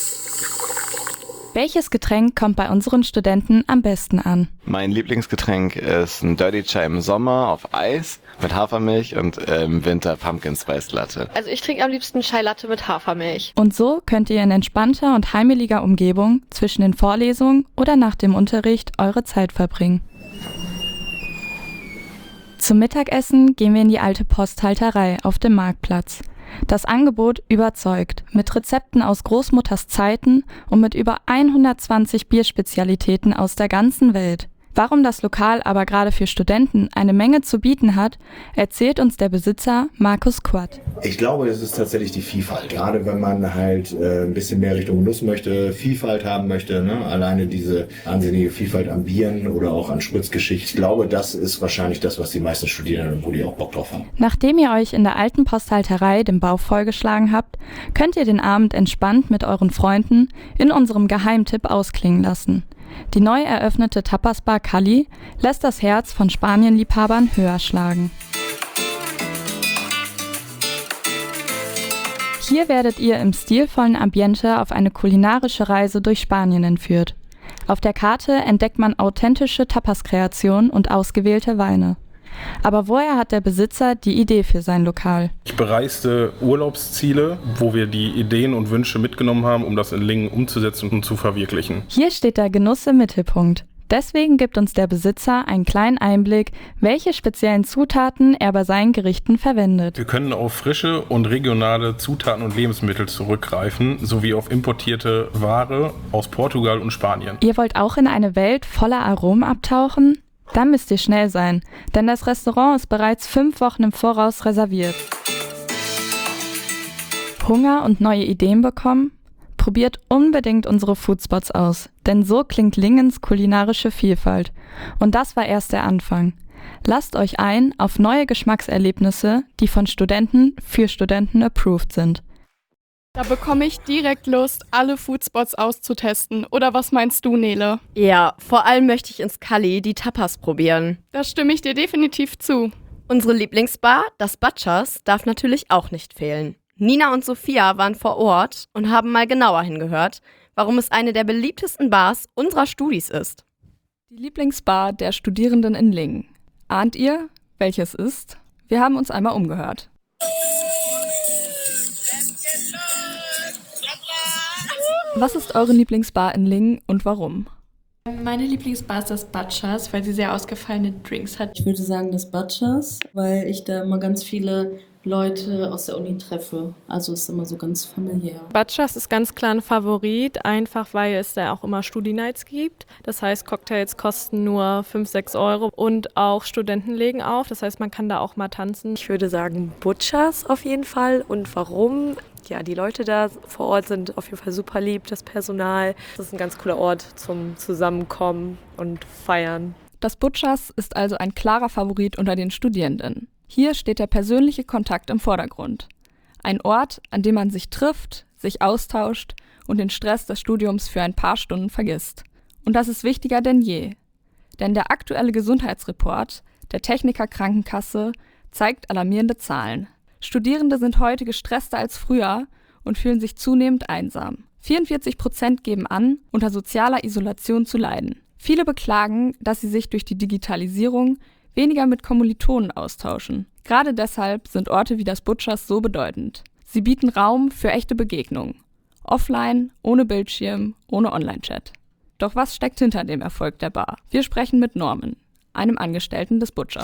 [SPEAKER 11] Welches Getränk kommt bei unseren Studenten am besten an?
[SPEAKER 21] Mein Lieblingsgetränk ist ein Dirty Chai im Sommer auf Eis mit Hafermilch und im Winter Pumpkin Spice Latte.
[SPEAKER 19] Also ich trinke am liebsten Chai Latte mit Hafermilch.
[SPEAKER 11] Und so könnt ihr in entspannter und heimeliger Umgebung zwischen den Vorlesungen oder nach dem Unterricht eure Zeit verbringen. Zum Mittagessen gehen wir in die alte Posthalterei auf dem Marktplatz. Das Angebot überzeugt, mit Rezepten aus Großmutters Zeiten und mit über 120 Bierspezialitäten aus der ganzen Welt. Warum das Lokal aber gerade für Studenten eine Menge zu bieten hat, erzählt uns der Besitzer Markus Quatt.
[SPEAKER 23] Ich glaube, es ist tatsächlich die Vielfalt. Gerade wenn man halt ein bisschen mehr Richtung Genuss möchte, Vielfalt haben möchte, ne? Alleine diese wahnsinnige Vielfalt an Bieren oder auch an Spritzgeschichten. Ich glaube, das ist wahrscheinlich das, was die meisten Studierenden, wo die auch Bock drauf haben.
[SPEAKER 11] Nachdem ihr euch in der alten Posthalterei den Bauch vollgeschlagen habt, könnt ihr den Abend entspannt mit euren Freunden in unserem Geheimtipp ausklingen lassen. Die neu eröffnete Tapasbar Cali lässt das Herz von Spanienliebhabern höher schlagen. Hier werdet ihr im stilvollen Ambiente auf eine kulinarische Reise durch Spanien entführt. Auf der Karte entdeckt man authentische Tapas-Kreationen und ausgewählte Weine. Aber woher hat der Besitzer die Idee für sein Lokal?
[SPEAKER 27] Ich bereiste Urlaubsziele, wo wir die Ideen und Wünsche mitgenommen haben, um das in Lingen umzusetzen und zu verwirklichen.
[SPEAKER 11] Hier steht der Genuss im Mittelpunkt. Deswegen gibt uns der Besitzer einen kleinen Einblick, welche speziellen Zutaten er bei seinen Gerichten verwendet.
[SPEAKER 27] Wir können auf frische und regionale Zutaten und Lebensmittel zurückgreifen, sowie auf importierte Ware aus Portugal und Spanien.
[SPEAKER 11] Ihr wollt auch in eine Welt voller Aromen abtauchen? Dann müsst ihr schnell sein, denn das Restaurant ist bereits 5 Wochen im Voraus reserviert. Hunger und neue Ideen bekommen? Probiert unbedingt unsere Foodspots aus, denn so klingt Lingens kulinarische Vielfalt. Und das war erst der Anfang. Lasst euch ein auf neue Geschmackserlebnisse, die von Studenten für Studenten approved sind.
[SPEAKER 15] Da bekomme ich direkt Lust, alle Foodspots auszutesten. Oder was meinst du, Nele?
[SPEAKER 7] Ja, vor allem möchte ich ins Cali die Tapas probieren.
[SPEAKER 15] Da stimme ich dir definitiv zu.
[SPEAKER 7] Unsere Lieblingsbar, das Butchers, darf natürlich auch nicht fehlen. Nina und Sophia waren vor Ort und haben mal genauer hingehört, warum es eine der beliebtesten Bars unserer Studis ist.
[SPEAKER 25] Die Lieblingsbar der Studierenden in Lingen. Ahnt ihr, welche es ist? Wir haben uns einmal umgehört. Was ist eure Lieblingsbar in Lingen und warum?
[SPEAKER 1] Meine Lieblingsbar ist das Butchers, weil sie sehr ausgefallene Drinks hat.
[SPEAKER 2] Ich würde sagen das Butchers, weil ich da immer ganz viele Leute aus der Uni treffe. Also ist immer so ganz familiär.
[SPEAKER 4] Butchers ist ganz klar ein Favorit, einfach weil es da auch immer Studi-Nights gibt. Das heißt, Cocktails kosten nur 5-6 Euro und auch Studenten legen auf. Das heißt, man kann da auch mal tanzen.
[SPEAKER 5] Ich würde sagen Butchers auf jeden Fall. Und warum? Ja, die Leute da vor Ort sind auf jeden Fall super lieb, das Personal. Das ist ein ganz cooler Ort zum Zusammenkommen und Feiern.
[SPEAKER 11] Das Butchers ist also ein klarer Favorit unter den Studierenden. Hier steht der persönliche Kontakt im Vordergrund. Ein Ort, an dem man sich trifft, sich austauscht und den Stress des Studiums für ein paar Stunden vergisst. Und das ist wichtiger denn je. Denn der aktuelle Gesundheitsreport der Techniker Krankenkasse zeigt alarmierende Zahlen. Studierende sind heute gestresster als früher und fühlen sich zunehmend einsam. 44% geben an, unter sozialer Isolation zu leiden. Viele beklagen, dass sie sich durch die Digitalisierung weniger mit Kommilitonen austauschen. Gerade deshalb sind Orte wie das Butchers so bedeutend. Sie bieten Raum für echte Begegnungen. Offline, ohne Bildschirm, ohne Online-Chat. Doch was steckt hinter dem Erfolg der Bar? Wir sprechen mit Norman, einem Angestellten des Butchers.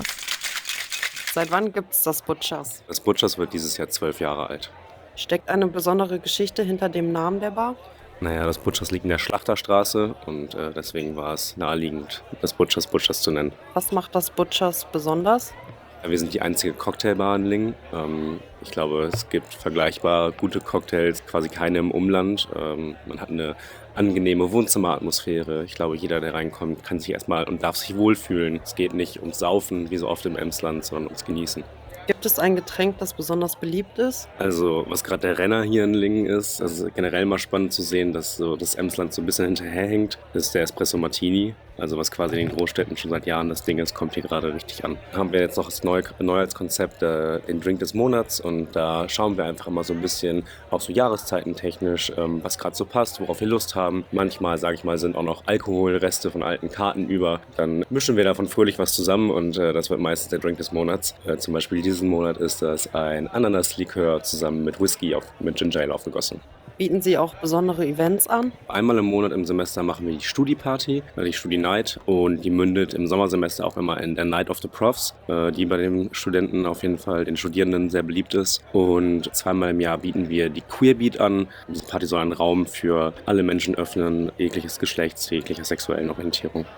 [SPEAKER 9] Seit wann gibt's das Butchers?
[SPEAKER 16] Das Butchers wird dieses Jahr 12 Jahre alt.
[SPEAKER 9] Steckt eine besondere Geschichte hinter dem Namen der Bar?
[SPEAKER 16] Naja, das Butchers liegt in der Schlachterstraße und deswegen war es naheliegend, das Butchers zu nennen.
[SPEAKER 9] Was macht das Butchers besonders?
[SPEAKER 16] Ja, wir sind die einzige Cocktailbar in Lingen. Ich glaube, es gibt vergleichbar gute Cocktails, quasi keine im Umland. Man hat eine angenehme Wohnzimmeratmosphäre. Ich glaube, jeder, der reinkommt, kann sich erstmal und darf sich wohlfühlen. Es geht nicht ums Saufen, wie so oft im Emsland, sondern ums Genießen.
[SPEAKER 9] Gibt es ein Getränk, das besonders beliebt ist?
[SPEAKER 16] Also, was gerade der Renner hier in Lingen ist, also generell mal spannend zu sehen, dass so das Emsland so ein bisschen hinterherhängt, ist der Espresso Martini. Also was quasi in den Großstädten schon seit Jahren das Ding ist, kommt hier gerade richtig an. Haben wir jetzt noch das Neuheitskonzept, den Drink des Monats, und da schauen wir einfach immer so ein bisschen auch so jahreszeitentechnisch, was gerade so passt, worauf wir Lust haben. Manchmal, sage ich mal, sind auch noch Alkoholreste von alten Karten über. Dann mischen wir davon fröhlich was zusammen und das wird meistens der Drink des Monats. Zum Beispiel diesen Monat ist das ein Ananaslikör zusammen mit Whisky mit Ginger Ale aufgegossen.
[SPEAKER 9] Bieten Sie auch besondere Events an?
[SPEAKER 16] Einmal im Monat im Semester machen wir die Studi-Party, die Studi-Night, und die mündet im Sommersemester auch immer in der Night of the Profs, die bei den Studenten auf jeden Fall, den Studierenden sehr beliebt ist. Und zweimal im Jahr bieten wir die Queerbeat an. Diese Party soll einen Raum für alle Menschen öffnen, jegliches Geschlechts, jeglicher sexuellen Orientierung.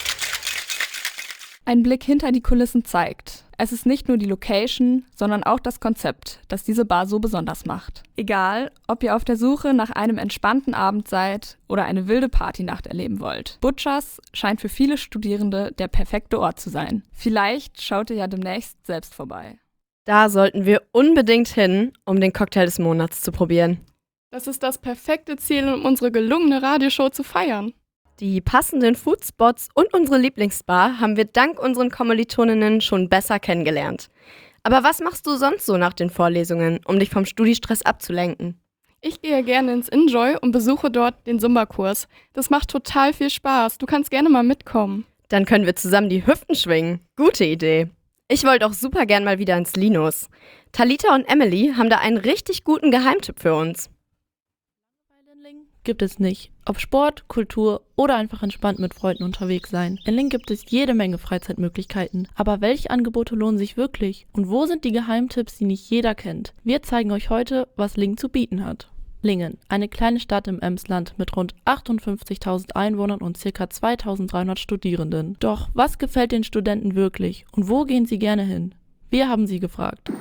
[SPEAKER 11] Ein Blick hinter die Kulissen zeigt: Es ist nicht nur die Location, sondern auch das Konzept, das diese Bar so besonders macht. Egal, ob ihr auf der Suche nach einem entspannten Abend seid oder eine wilde Partynacht erleben wollt. Butchers scheint für viele Studierende der perfekte Ort zu sein. Vielleicht schaut ihr ja demnächst selbst vorbei.
[SPEAKER 7] Da sollten wir unbedingt hin, um den Cocktail des Monats zu probieren.
[SPEAKER 15] Das ist das perfekte Ziel, um unsere gelungene Radioshow zu feiern.
[SPEAKER 7] Die passenden Foodspots und unsere Lieblingsbar haben wir dank unseren Kommilitoninnen schon besser kennengelernt. Aber was machst du sonst so nach den Vorlesungen, um dich vom Studiestress abzulenken?
[SPEAKER 15] Ich gehe gerne ins Enjoy und besuche dort den Zumba-Kurs. Das macht total viel Spaß. Du kannst gerne mal mitkommen.
[SPEAKER 7] Dann können wir zusammen die Hüften schwingen. Gute Idee. Ich wollte auch super gern mal wieder ins Linus. Talita und Emily haben da einen richtig guten Geheimtipp für uns.
[SPEAKER 24] Gibt es nicht. Ob Sport, Kultur oder einfach entspannt mit Freunden unterwegs sein. In Lingen gibt es jede Menge Freizeitmöglichkeiten. Aber welche Angebote lohnen sich wirklich? Und wo sind die Geheimtipps, die nicht jeder kennt? Wir zeigen euch heute, was Lingen zu bieten hat. Lingen, eine kleine Stadt im Emsland mit rund 58.000 Einwohnern und ca. 2.300 Studierenden. Doch was gefällt den Studenten wirklich und wo gehen sie gerne hin? Wir haben sie gefragt.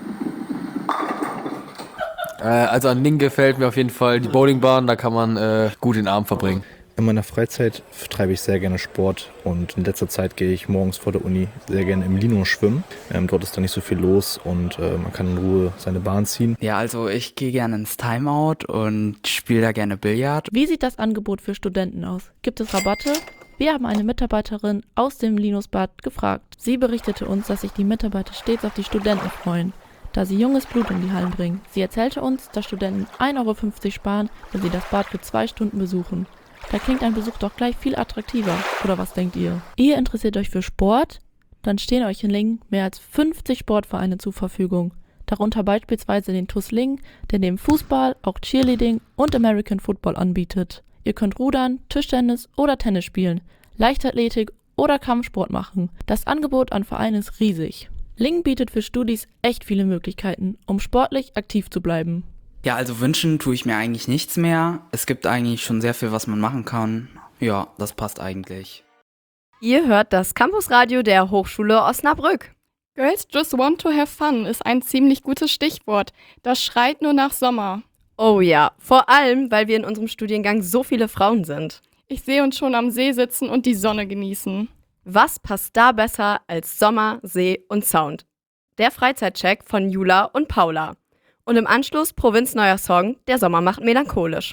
[SPEAKER 26] Also an Lingen gefällt mir auf jeden Fall die Bowlingbahn, da kann man gut den Abend verbringen.
[SPEAKER 28] In meiner Freizeit treibe ich sehr gerne Sport und in letzter Zeit gehe ich morgens vor der Uni sehr gerne im Linus schwimmen. Dort ist da nicht so viel los und man kann in Ruhe seine Bahn ziehen.
[SPEAKER 29] Ja, also ich gehe gerne ins Timeout und spiele da gerne Billard.
[SPEAKER 24] Wie sieht das Angebot für Studenten aus? Gibt es Rabatte? Wir haben eine Mitarbeiterin aus dem Linusbad gefragt. Sie berichtete uns, dass sich die Mitarbeiter stets auf die Studenten freuen, da sie junges Blut in die Hallen bringen. Sie erzählte uns, dass Studenten 1,50 Euro sparen, wenn sie das Bad für 2 Stunden besuchen. Da klingt ein Besuch doch gleich viel attraktiver. Oder was denkt ihr? Ihr interessiert euch für Sport? Dann stehen euch in Lingen mehr als 50 Sportvereine zur Verfügung. Darunter beispielsweise den TuS Lingen, der neben Fußball auch Cheerleading und American Football anbietet. Ihr könnt rudern, Tischtennis oder Tennis spielen. Leichtathletik oder Kampfsport machen. Das Angebot an Vereinen ist riesig. Lingen bietet für Studis echt viele Möglichkeiten, um sportlich aktiv zu bleiben.
[SPEAKER 29] Ja, also wünschen tue ich mir eigentlich nichts mehr. Es gibt eigentlich schon sehr viel, was man machen kann. Ja, das passt eigentlich.
[SPEAKER 7] Ihr hört das Campusradio der Hochschule Osnabrück.
[SPEAKER 15] Girls just want to have fun ist ein ziemlich gutes Stichwort. Das schreit nur nach Sommer.
[SPEAKER 7] Oh ja, vor allem, weil wir in unserem Studiengang so viele Frauen sind.
[SPEAKER 15] Ich sehe uns schon am See sitzen und die Sonne genießen.
[SPEAKER 7] Was passt da besser als Sommer, See und Sound? Der Freizeitcheck von Jula und Paula. Und im Anschluss Provinz neuer Song, der Sommer macht melancholisch.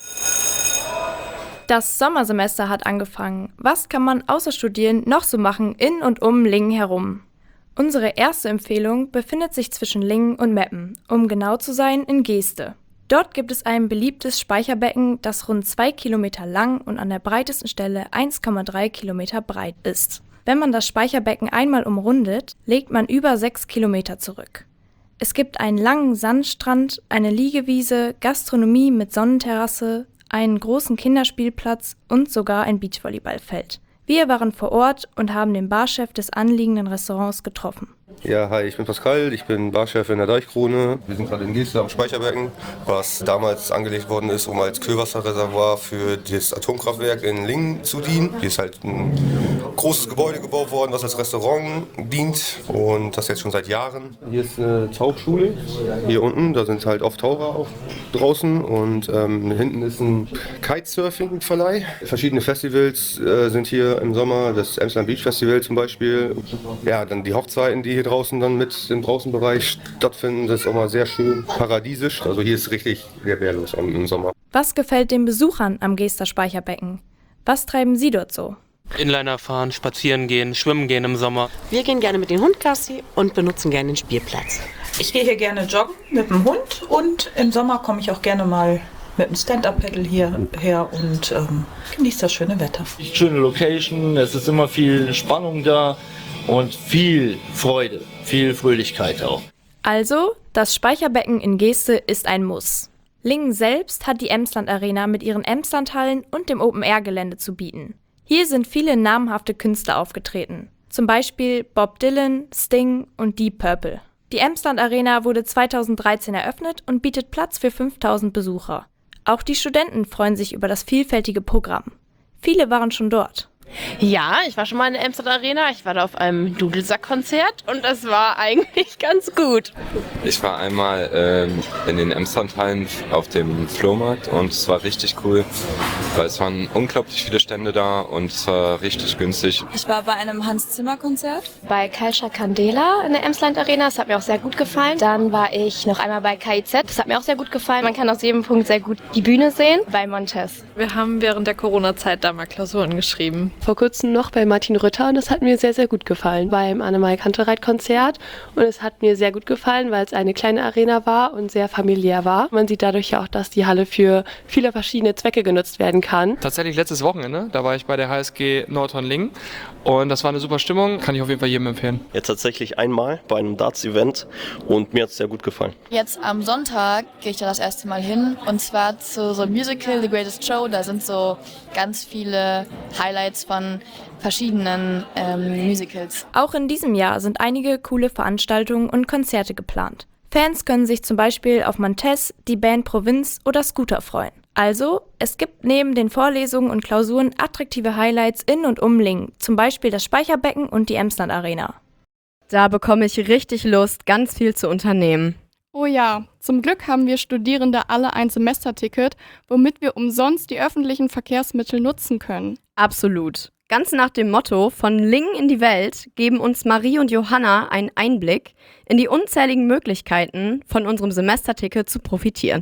[SPEAKER 1] Das Sommersemester hat angefangen. Was kann man außer Studieren noch so machen in und um Lingen herum? Unsere erste Empfehlung befindet sich zwischen Lingen und Meppen, um genau zu sein in Geeste. Dort gibt es ein beliebtes Speicherbecken, das rund 2 Kilometer lang und an der breitesten Stelle 1,3 Kilometer breit ist. Wenn man das Speicherbecken einmal umrundet, legt man über 6 Kilometer zurück. Es gibt einen langen Sandstrand, eine Liegewiese, Gastronomie mit Sonnenterrasse, einen großen Kinderspielplatz und sogar ein Beachvolleyballfeld. Wir waren vor Ort und haben den Barchef des anliegenden Restaurants getroffen.
[SPEAKER 3] Ja, hi, ich bin Pascal, ich bin Barchef in der Deichkrone. Wir sind gerade in Geeste am Speicherbecken, was damals angelegt worden ist, um als Kühlwasserreservoir für das Atomkraftwerk in Lingen zu dienen. Hier ist halt ein großes Gebäude gebaut worden, was als Restaurant dient und das jetzt schon seit Jahren. Hier ist eine Tauchschule, hier unten, da sind halt oft Taucher auch draußen und hinten ist ein Kitesurfing-Verleih. Verschiedene Festivals sind hier im Sommer, das Amsterdam Beach Festival zum Beispiel. Ja, dann die Hochzeiten, die hier draußen dann mit im Draußenbereich stattfinden, das ist auch mal sehr schön paradiesisch. Also hier ist richtig sehr wehrlos im Sommer.
[SPEAKER 1] Was gefällt den Besuchern am Geester Speicherbecken? Was treiben sie dort so?
[SPEAKER 6] Inliner fahren, spazieren gehen, schwimmen gehen im Sommer.
[SPEAKER 8] Wir gehen gerne mit dem Hund Gassi und benutzen gerne den Spielplatz.
[SPEAKER 10] Ich gehe hier gerne joggen mit dem Hund und im Sommer komme ich auch gerne mal mit dem Stand-Up-Paddle hierher und genieße das schöne Wetter.
[SPEAKER 13] Schöne Location, es ist immer viel Spannung da und viel Freude, viel Fröhlichkeit auch.
[SPEAKER 1] Also, das Speicherbecken in Geeste ist ein Muss. Lingen selbst hat die Emsland Arena mit ihren Emslandhallen und dem Open-Air-Gelände zu bieten. Hier sind viele namhafte Künstler aufgetreten. Zum Beispiel Bob Dylan, Sting und Deep Purple. Die Emsland Arena wurde 2013 eröffnet und bietet Platz für 5000 Besucher. Auch die Studenten freuen sich über das vielfältige Programm. Viele waren schon dort.
[SPEAKER 14] Ja, ich war schon mal in der Amsterdam Arena. Ich war da auf einem Dudelsack-Konzert und das war eigentlich ganz gut.
[SPEAKER 18] Ich war einmal in den Emsland-Hallen auf dem Flohmarkt und es war richtig cool, weil es waren unglaublich viele Stände da und es war richtig günstig.
[SPEAKER 20] Ich war bei einem Hans-Zimmer-Konzert.
[SPEAKER 22] Bei Culture Candela in der Emsland Arena, das hat mir auch sehr gut gefallen. Dann war ich noch einmal bei KIZ, das hat mir auch sehr gut gefallen. Man kann aus jedem Punkt sehr gut die Bühne sehen. Bei Montes.
[SPEAKER 30] Wir haben während der Corona-Zeit da mal Klausuren geschrieben.
[SPEAKER 31] Vor kurzem noch bei Martin Rütter und das hat mir sehr, sehr gut gefallen. Beim Annemarie Kantereit-Konzert und es hat mir sehr gut gefallen, weil es eine kleine Arena war und sehr familiär war. Man sieht dadurch ja auch, dass die Halle für viele verschiedene Zwecke genutzt werden kann.
[SPEAKER 32] Tatsächlich letztes Wochenende, da war ich bei der HSG Nordhorn-Lingen und das war eine super Stimmung, kann ich auf jeden Fall jedem empfehlen.
[SPEAKER 33] Ja, tatsächlich einmal bei einem Darts-Event und mir hat es sehr gut gefallen.
[SPEAKER 20] Jetzt am Sonntag gehe ich da das erste Mal hin und zwar zu so einem Musical, The Greatest Show. Da sind so ganz viele Highlights von verschiedenen Musicals.
[SPEAKER 1] Auch in diesem Jahr sind einige coole Veranstaltungen und Konzerte geplant. Fans können sich zum Beispiel auf Montes, die Band Provinz oder Scooter freuen. Also, es gibt neben den Vorlesungen und Klausuren attraktive Highlights in und um Lingen, zum Beispiel das Speicherbecken und die Emsland Arena.
[SPEAKER 7] Da bekomme ich richtig Lust, ganz viel zu unternehmen.
[SPEAKER 15] Oh ja, zum Glück haben wir Studierende alle ein Semesterticket, womit wir umsonst die öffentlichen Verkehrsmittel nutzen können.
[SPEAKER 7] Absolut. Ganz nach dem Motto von Lingen in die Welt geben uns Marie und Johanna einen Einblick in die unzähligen Möglichkeiten, von unserem Semesterticket zu profitieren.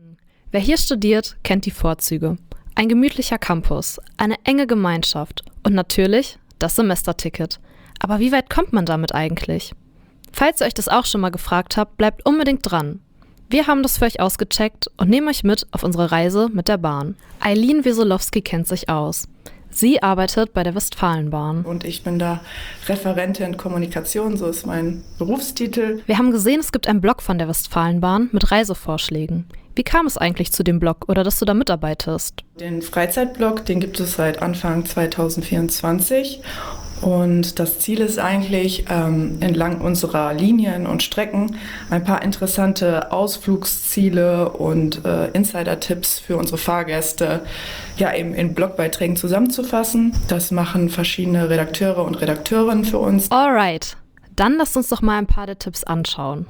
[SPEAKER 33] Wer hier studiert, kennt die Vorzüge. Ein gemütlicher Campus, eine enge Gemeinschaft und natürlich das Semesterticket. Aber wie weit kommt man damit eigentlich? Falls ihr euch das auch schon mal gefragt habt, bleibt unbedingt dran. Wir haben das für euch ausgecheckt und nehmen euch mit auf unsere Reise mit der Bahn. Eileen Wesolowski kennt sich aus. Sie arbeitet bei der Westfalenbahn.
[SPEAKER 34] Und ich bin da Referentin Kommunikation, so ist mein Berufstitel.
[SPEAKER 33] Wir haben gesehen, es gibt einen Blog von der Westfalenbahn mit Reisevorschlägen. Wie kam es eigentlich zu dem Blog oder dass du da mitarbeitest?
[SPEAKER 34] Den Freizeitblog, den gibt es seit Anfang 2024. Und das Ziel ist eigentlich, entlang unserer Linien und Strecken ein paar interessante Ausflugsziele und Insider-Tipps für unsere Fahrgäste ja eben in Blogbeiträgen zusammenzufassen. Das machen verschiedene Redakteure und Redakteurinnen für uns.
[SPEAKER 33] Alright, dann lasst uns doch mal ein paar der Tipps anschauen.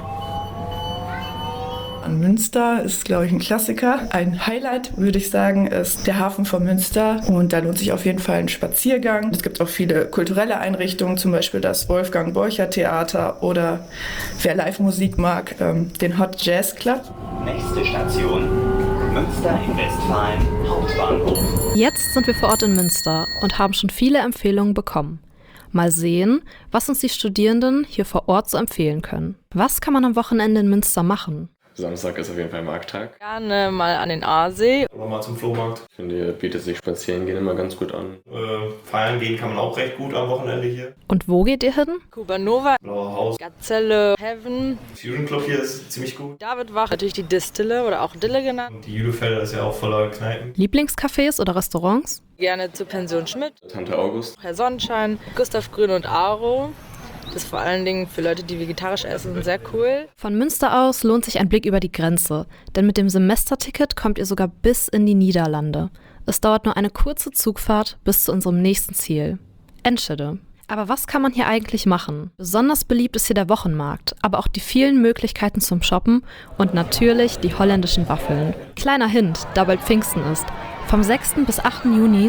[SPEAKER 34] An Münster ist, glaube ich, ein Klassiker. Ein Highlight, würde ich sagen, ist der Hafen von Münster. Und da lohnt sich auf jeden Fall ein Spaziergang. Es gibt auch viele kulturelle Einrichtungen, zum Beispiel das Wolfgang-Borcher-Theater oder wer Live-Musik mag, den Hot Jazz Club.
[SPEAKER 2] Nächste Station, Münster in Westfalen, Hauptbahnhof.
[SPEAKER 33] Jetzt sind wir vor Ort in Münster und haben schon viele Empfehlungen bekommen. Mal sehen, was uns die Studierenden hier vor Ort so empfehlen können. Was kann man am Wochenende in Münster machen?
[SPEAKER 4] Samstag ist auf jeden Fall Markttag.
[SPEAKER 5] Gerne mal an den Aasee.
[SPEAKER 4] Oder mal zum Flohmarkt. Ich finde, bietet sich spazieren gehen immer ganz gut an. Feiern gehen kann man auch recht gut am Wochenende hier.
[SPEAKER 33] Und wo geht ihr hin?
[SPEAKER 5] Kubanova,
[SPEAKER 4] Blauer Haus,
[SPEAKER 5] Gazelle, Heaven.
[SPEAKER 4] Fusion Club hier ist ziemlich gut.
[SPEAKER 5] Davidwach, natürlich die Distille oder auch Dille genannt.
[SPEAKER 4] Und die Jüdefelder ist ja auch voller Kneipen.
[SPEAKER 33] Lieblingscafés oder Restaurants?
[SPEAKER 5] Gerne zur Pension Schmidt.
[SPEAKER 4] Tante August.
[SPEAKER 5] Herr Sonnenschein, Gustav Grün und Aro. Das ist vor allen Dingen für Leute, die vegetarisch essen, sehr cool.
[SPEAKER 33] Von Münster aus lohnt sich ein Blick über die Grenze, denn mit dem Semesterticket kommt ihr sogar bis in die Niederlande. Es dauert nur eine kurze Zugfahrt bis zu unserem nächsten Ziel, Enschede. Aber was kann man hier eigentlich machen? Besonders beliebt ist hier der Wochenmarkt, aber auch die vielen Möglichkeiten zum Shoppen und natürlich die holländischen Waffeln. Kleiner Hint, da bald Pfingsten ist. Vom 6. bis 8. Juni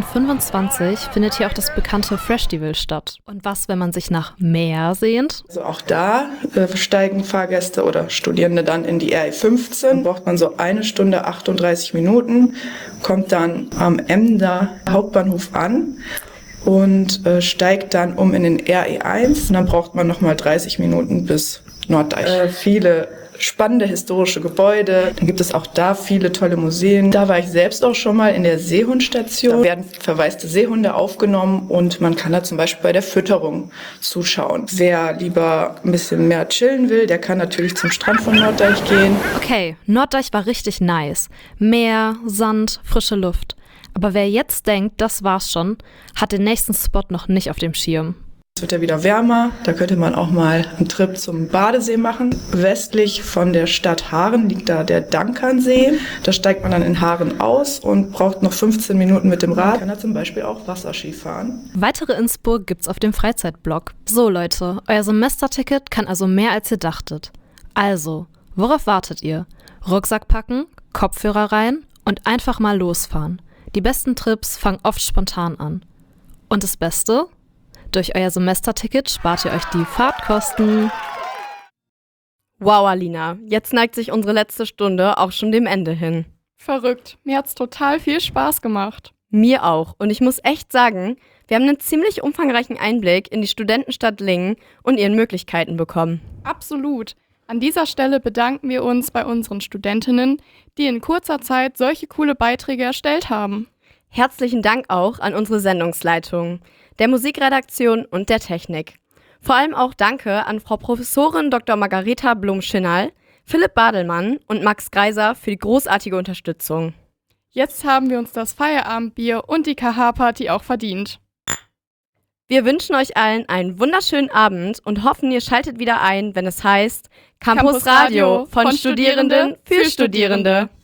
[SPEAKER 33] 2025 findet hier auch das bekannte Freshtival statt. Und was, wenn man sich nach Meer sehnt?
[SPEAKER 34] Also auch da steigen Fahrgäste oder Studierende dann in die RE15. Braucht man so 1 Stunde 38 Minuten, kommt dann am Emder Hauptbahnhof an und steigt dann um in den RE1. Und dann braucht man nochmal 30 Minuten bis Norddeich. Viele spannende historische Gebäude. Dann gibt es auch da viele tolle Museen. Da war ich selbst auch schon mal in der Seehundstation. Da werden verwaiste Seehunde aufgenommen und man kann da zum Beispiel bei der Fütterung zuschauen. Wer lieber ein bisschen mehr chillen will, der kann natürlich zum Strand von Norddeich gehen.
[SPEAKER 33] Okay, Norddeich war richtig nice. Meer, Sand, frische Luft. Aber wer jetzt denkt, das war's schon, hat den nächsten Spot noch nicht auf dem Schirm.
[SPEAKER 34] Es wird ja wieder wärmer, da könnte man auch mal einen Trip zum Badesee machen. Westlich von der Stadt Haren liegt da der Dankernsee. Da steigt man dann in Haren aus und braucht noch 15 Minuten mit dem Rad. Man kann da zum Beispiel auch Wasserski fahren.
[SPEAKER 33] Weitere Inspo gibt's auf dem Freizeitblog. So Leute, euer Semesterticket kann also mehr als ihr dachtet. Also, worauf wartet ihr? Rucksack packen, Kopfhörer rein und einfach mal losfahren. Die besten Trips fangen oft spontan an. Und das Beste? Durch euer Semesterticket spart ihr euch die Fahrtkosten.
[SPEAKER 7] Wow, Alina, jetzt neigt sich unsere letzte Stunde auch schon dem Ende hin.
[SPEAKER 15] Verrückt, mir hat's total viel Spaß gemacht.
[SPEAKER 7] Mir auch. Und ich muss echt sagen, wir haben einen ziemlich umfangreichen Einblick in die Studentenstadt Lingen und ihren Möglichkeiten bekommen.
[SPEAKER 15] Absolut. An dieser Stelle bedanken wir uns bei unseren Studentinnen, die in kurzer Zeit solche coole Beiträge erstellt haben.
[SPEAKER 7] Herzlichen Dank auch an unsere Sendungsleitung, der Musikredaktion und der Technik. Vor allem auch Danke an Frau Professorin Dr. Margareta Blum-Schinnal, Philipp Badelmann und Max Greiser für die großartige Unterstützung.
[SPEAKER 15] Jetzt haben wir uns das Feierabendbier und die KH-Party auch verdient.
[SPEAKER 7] Wir wünschen euch allen einen wunderschönen Abend und hoffen, ihr schaltet wieder ein, wenn es heißt Campus Radio von Studierenden für Studierende.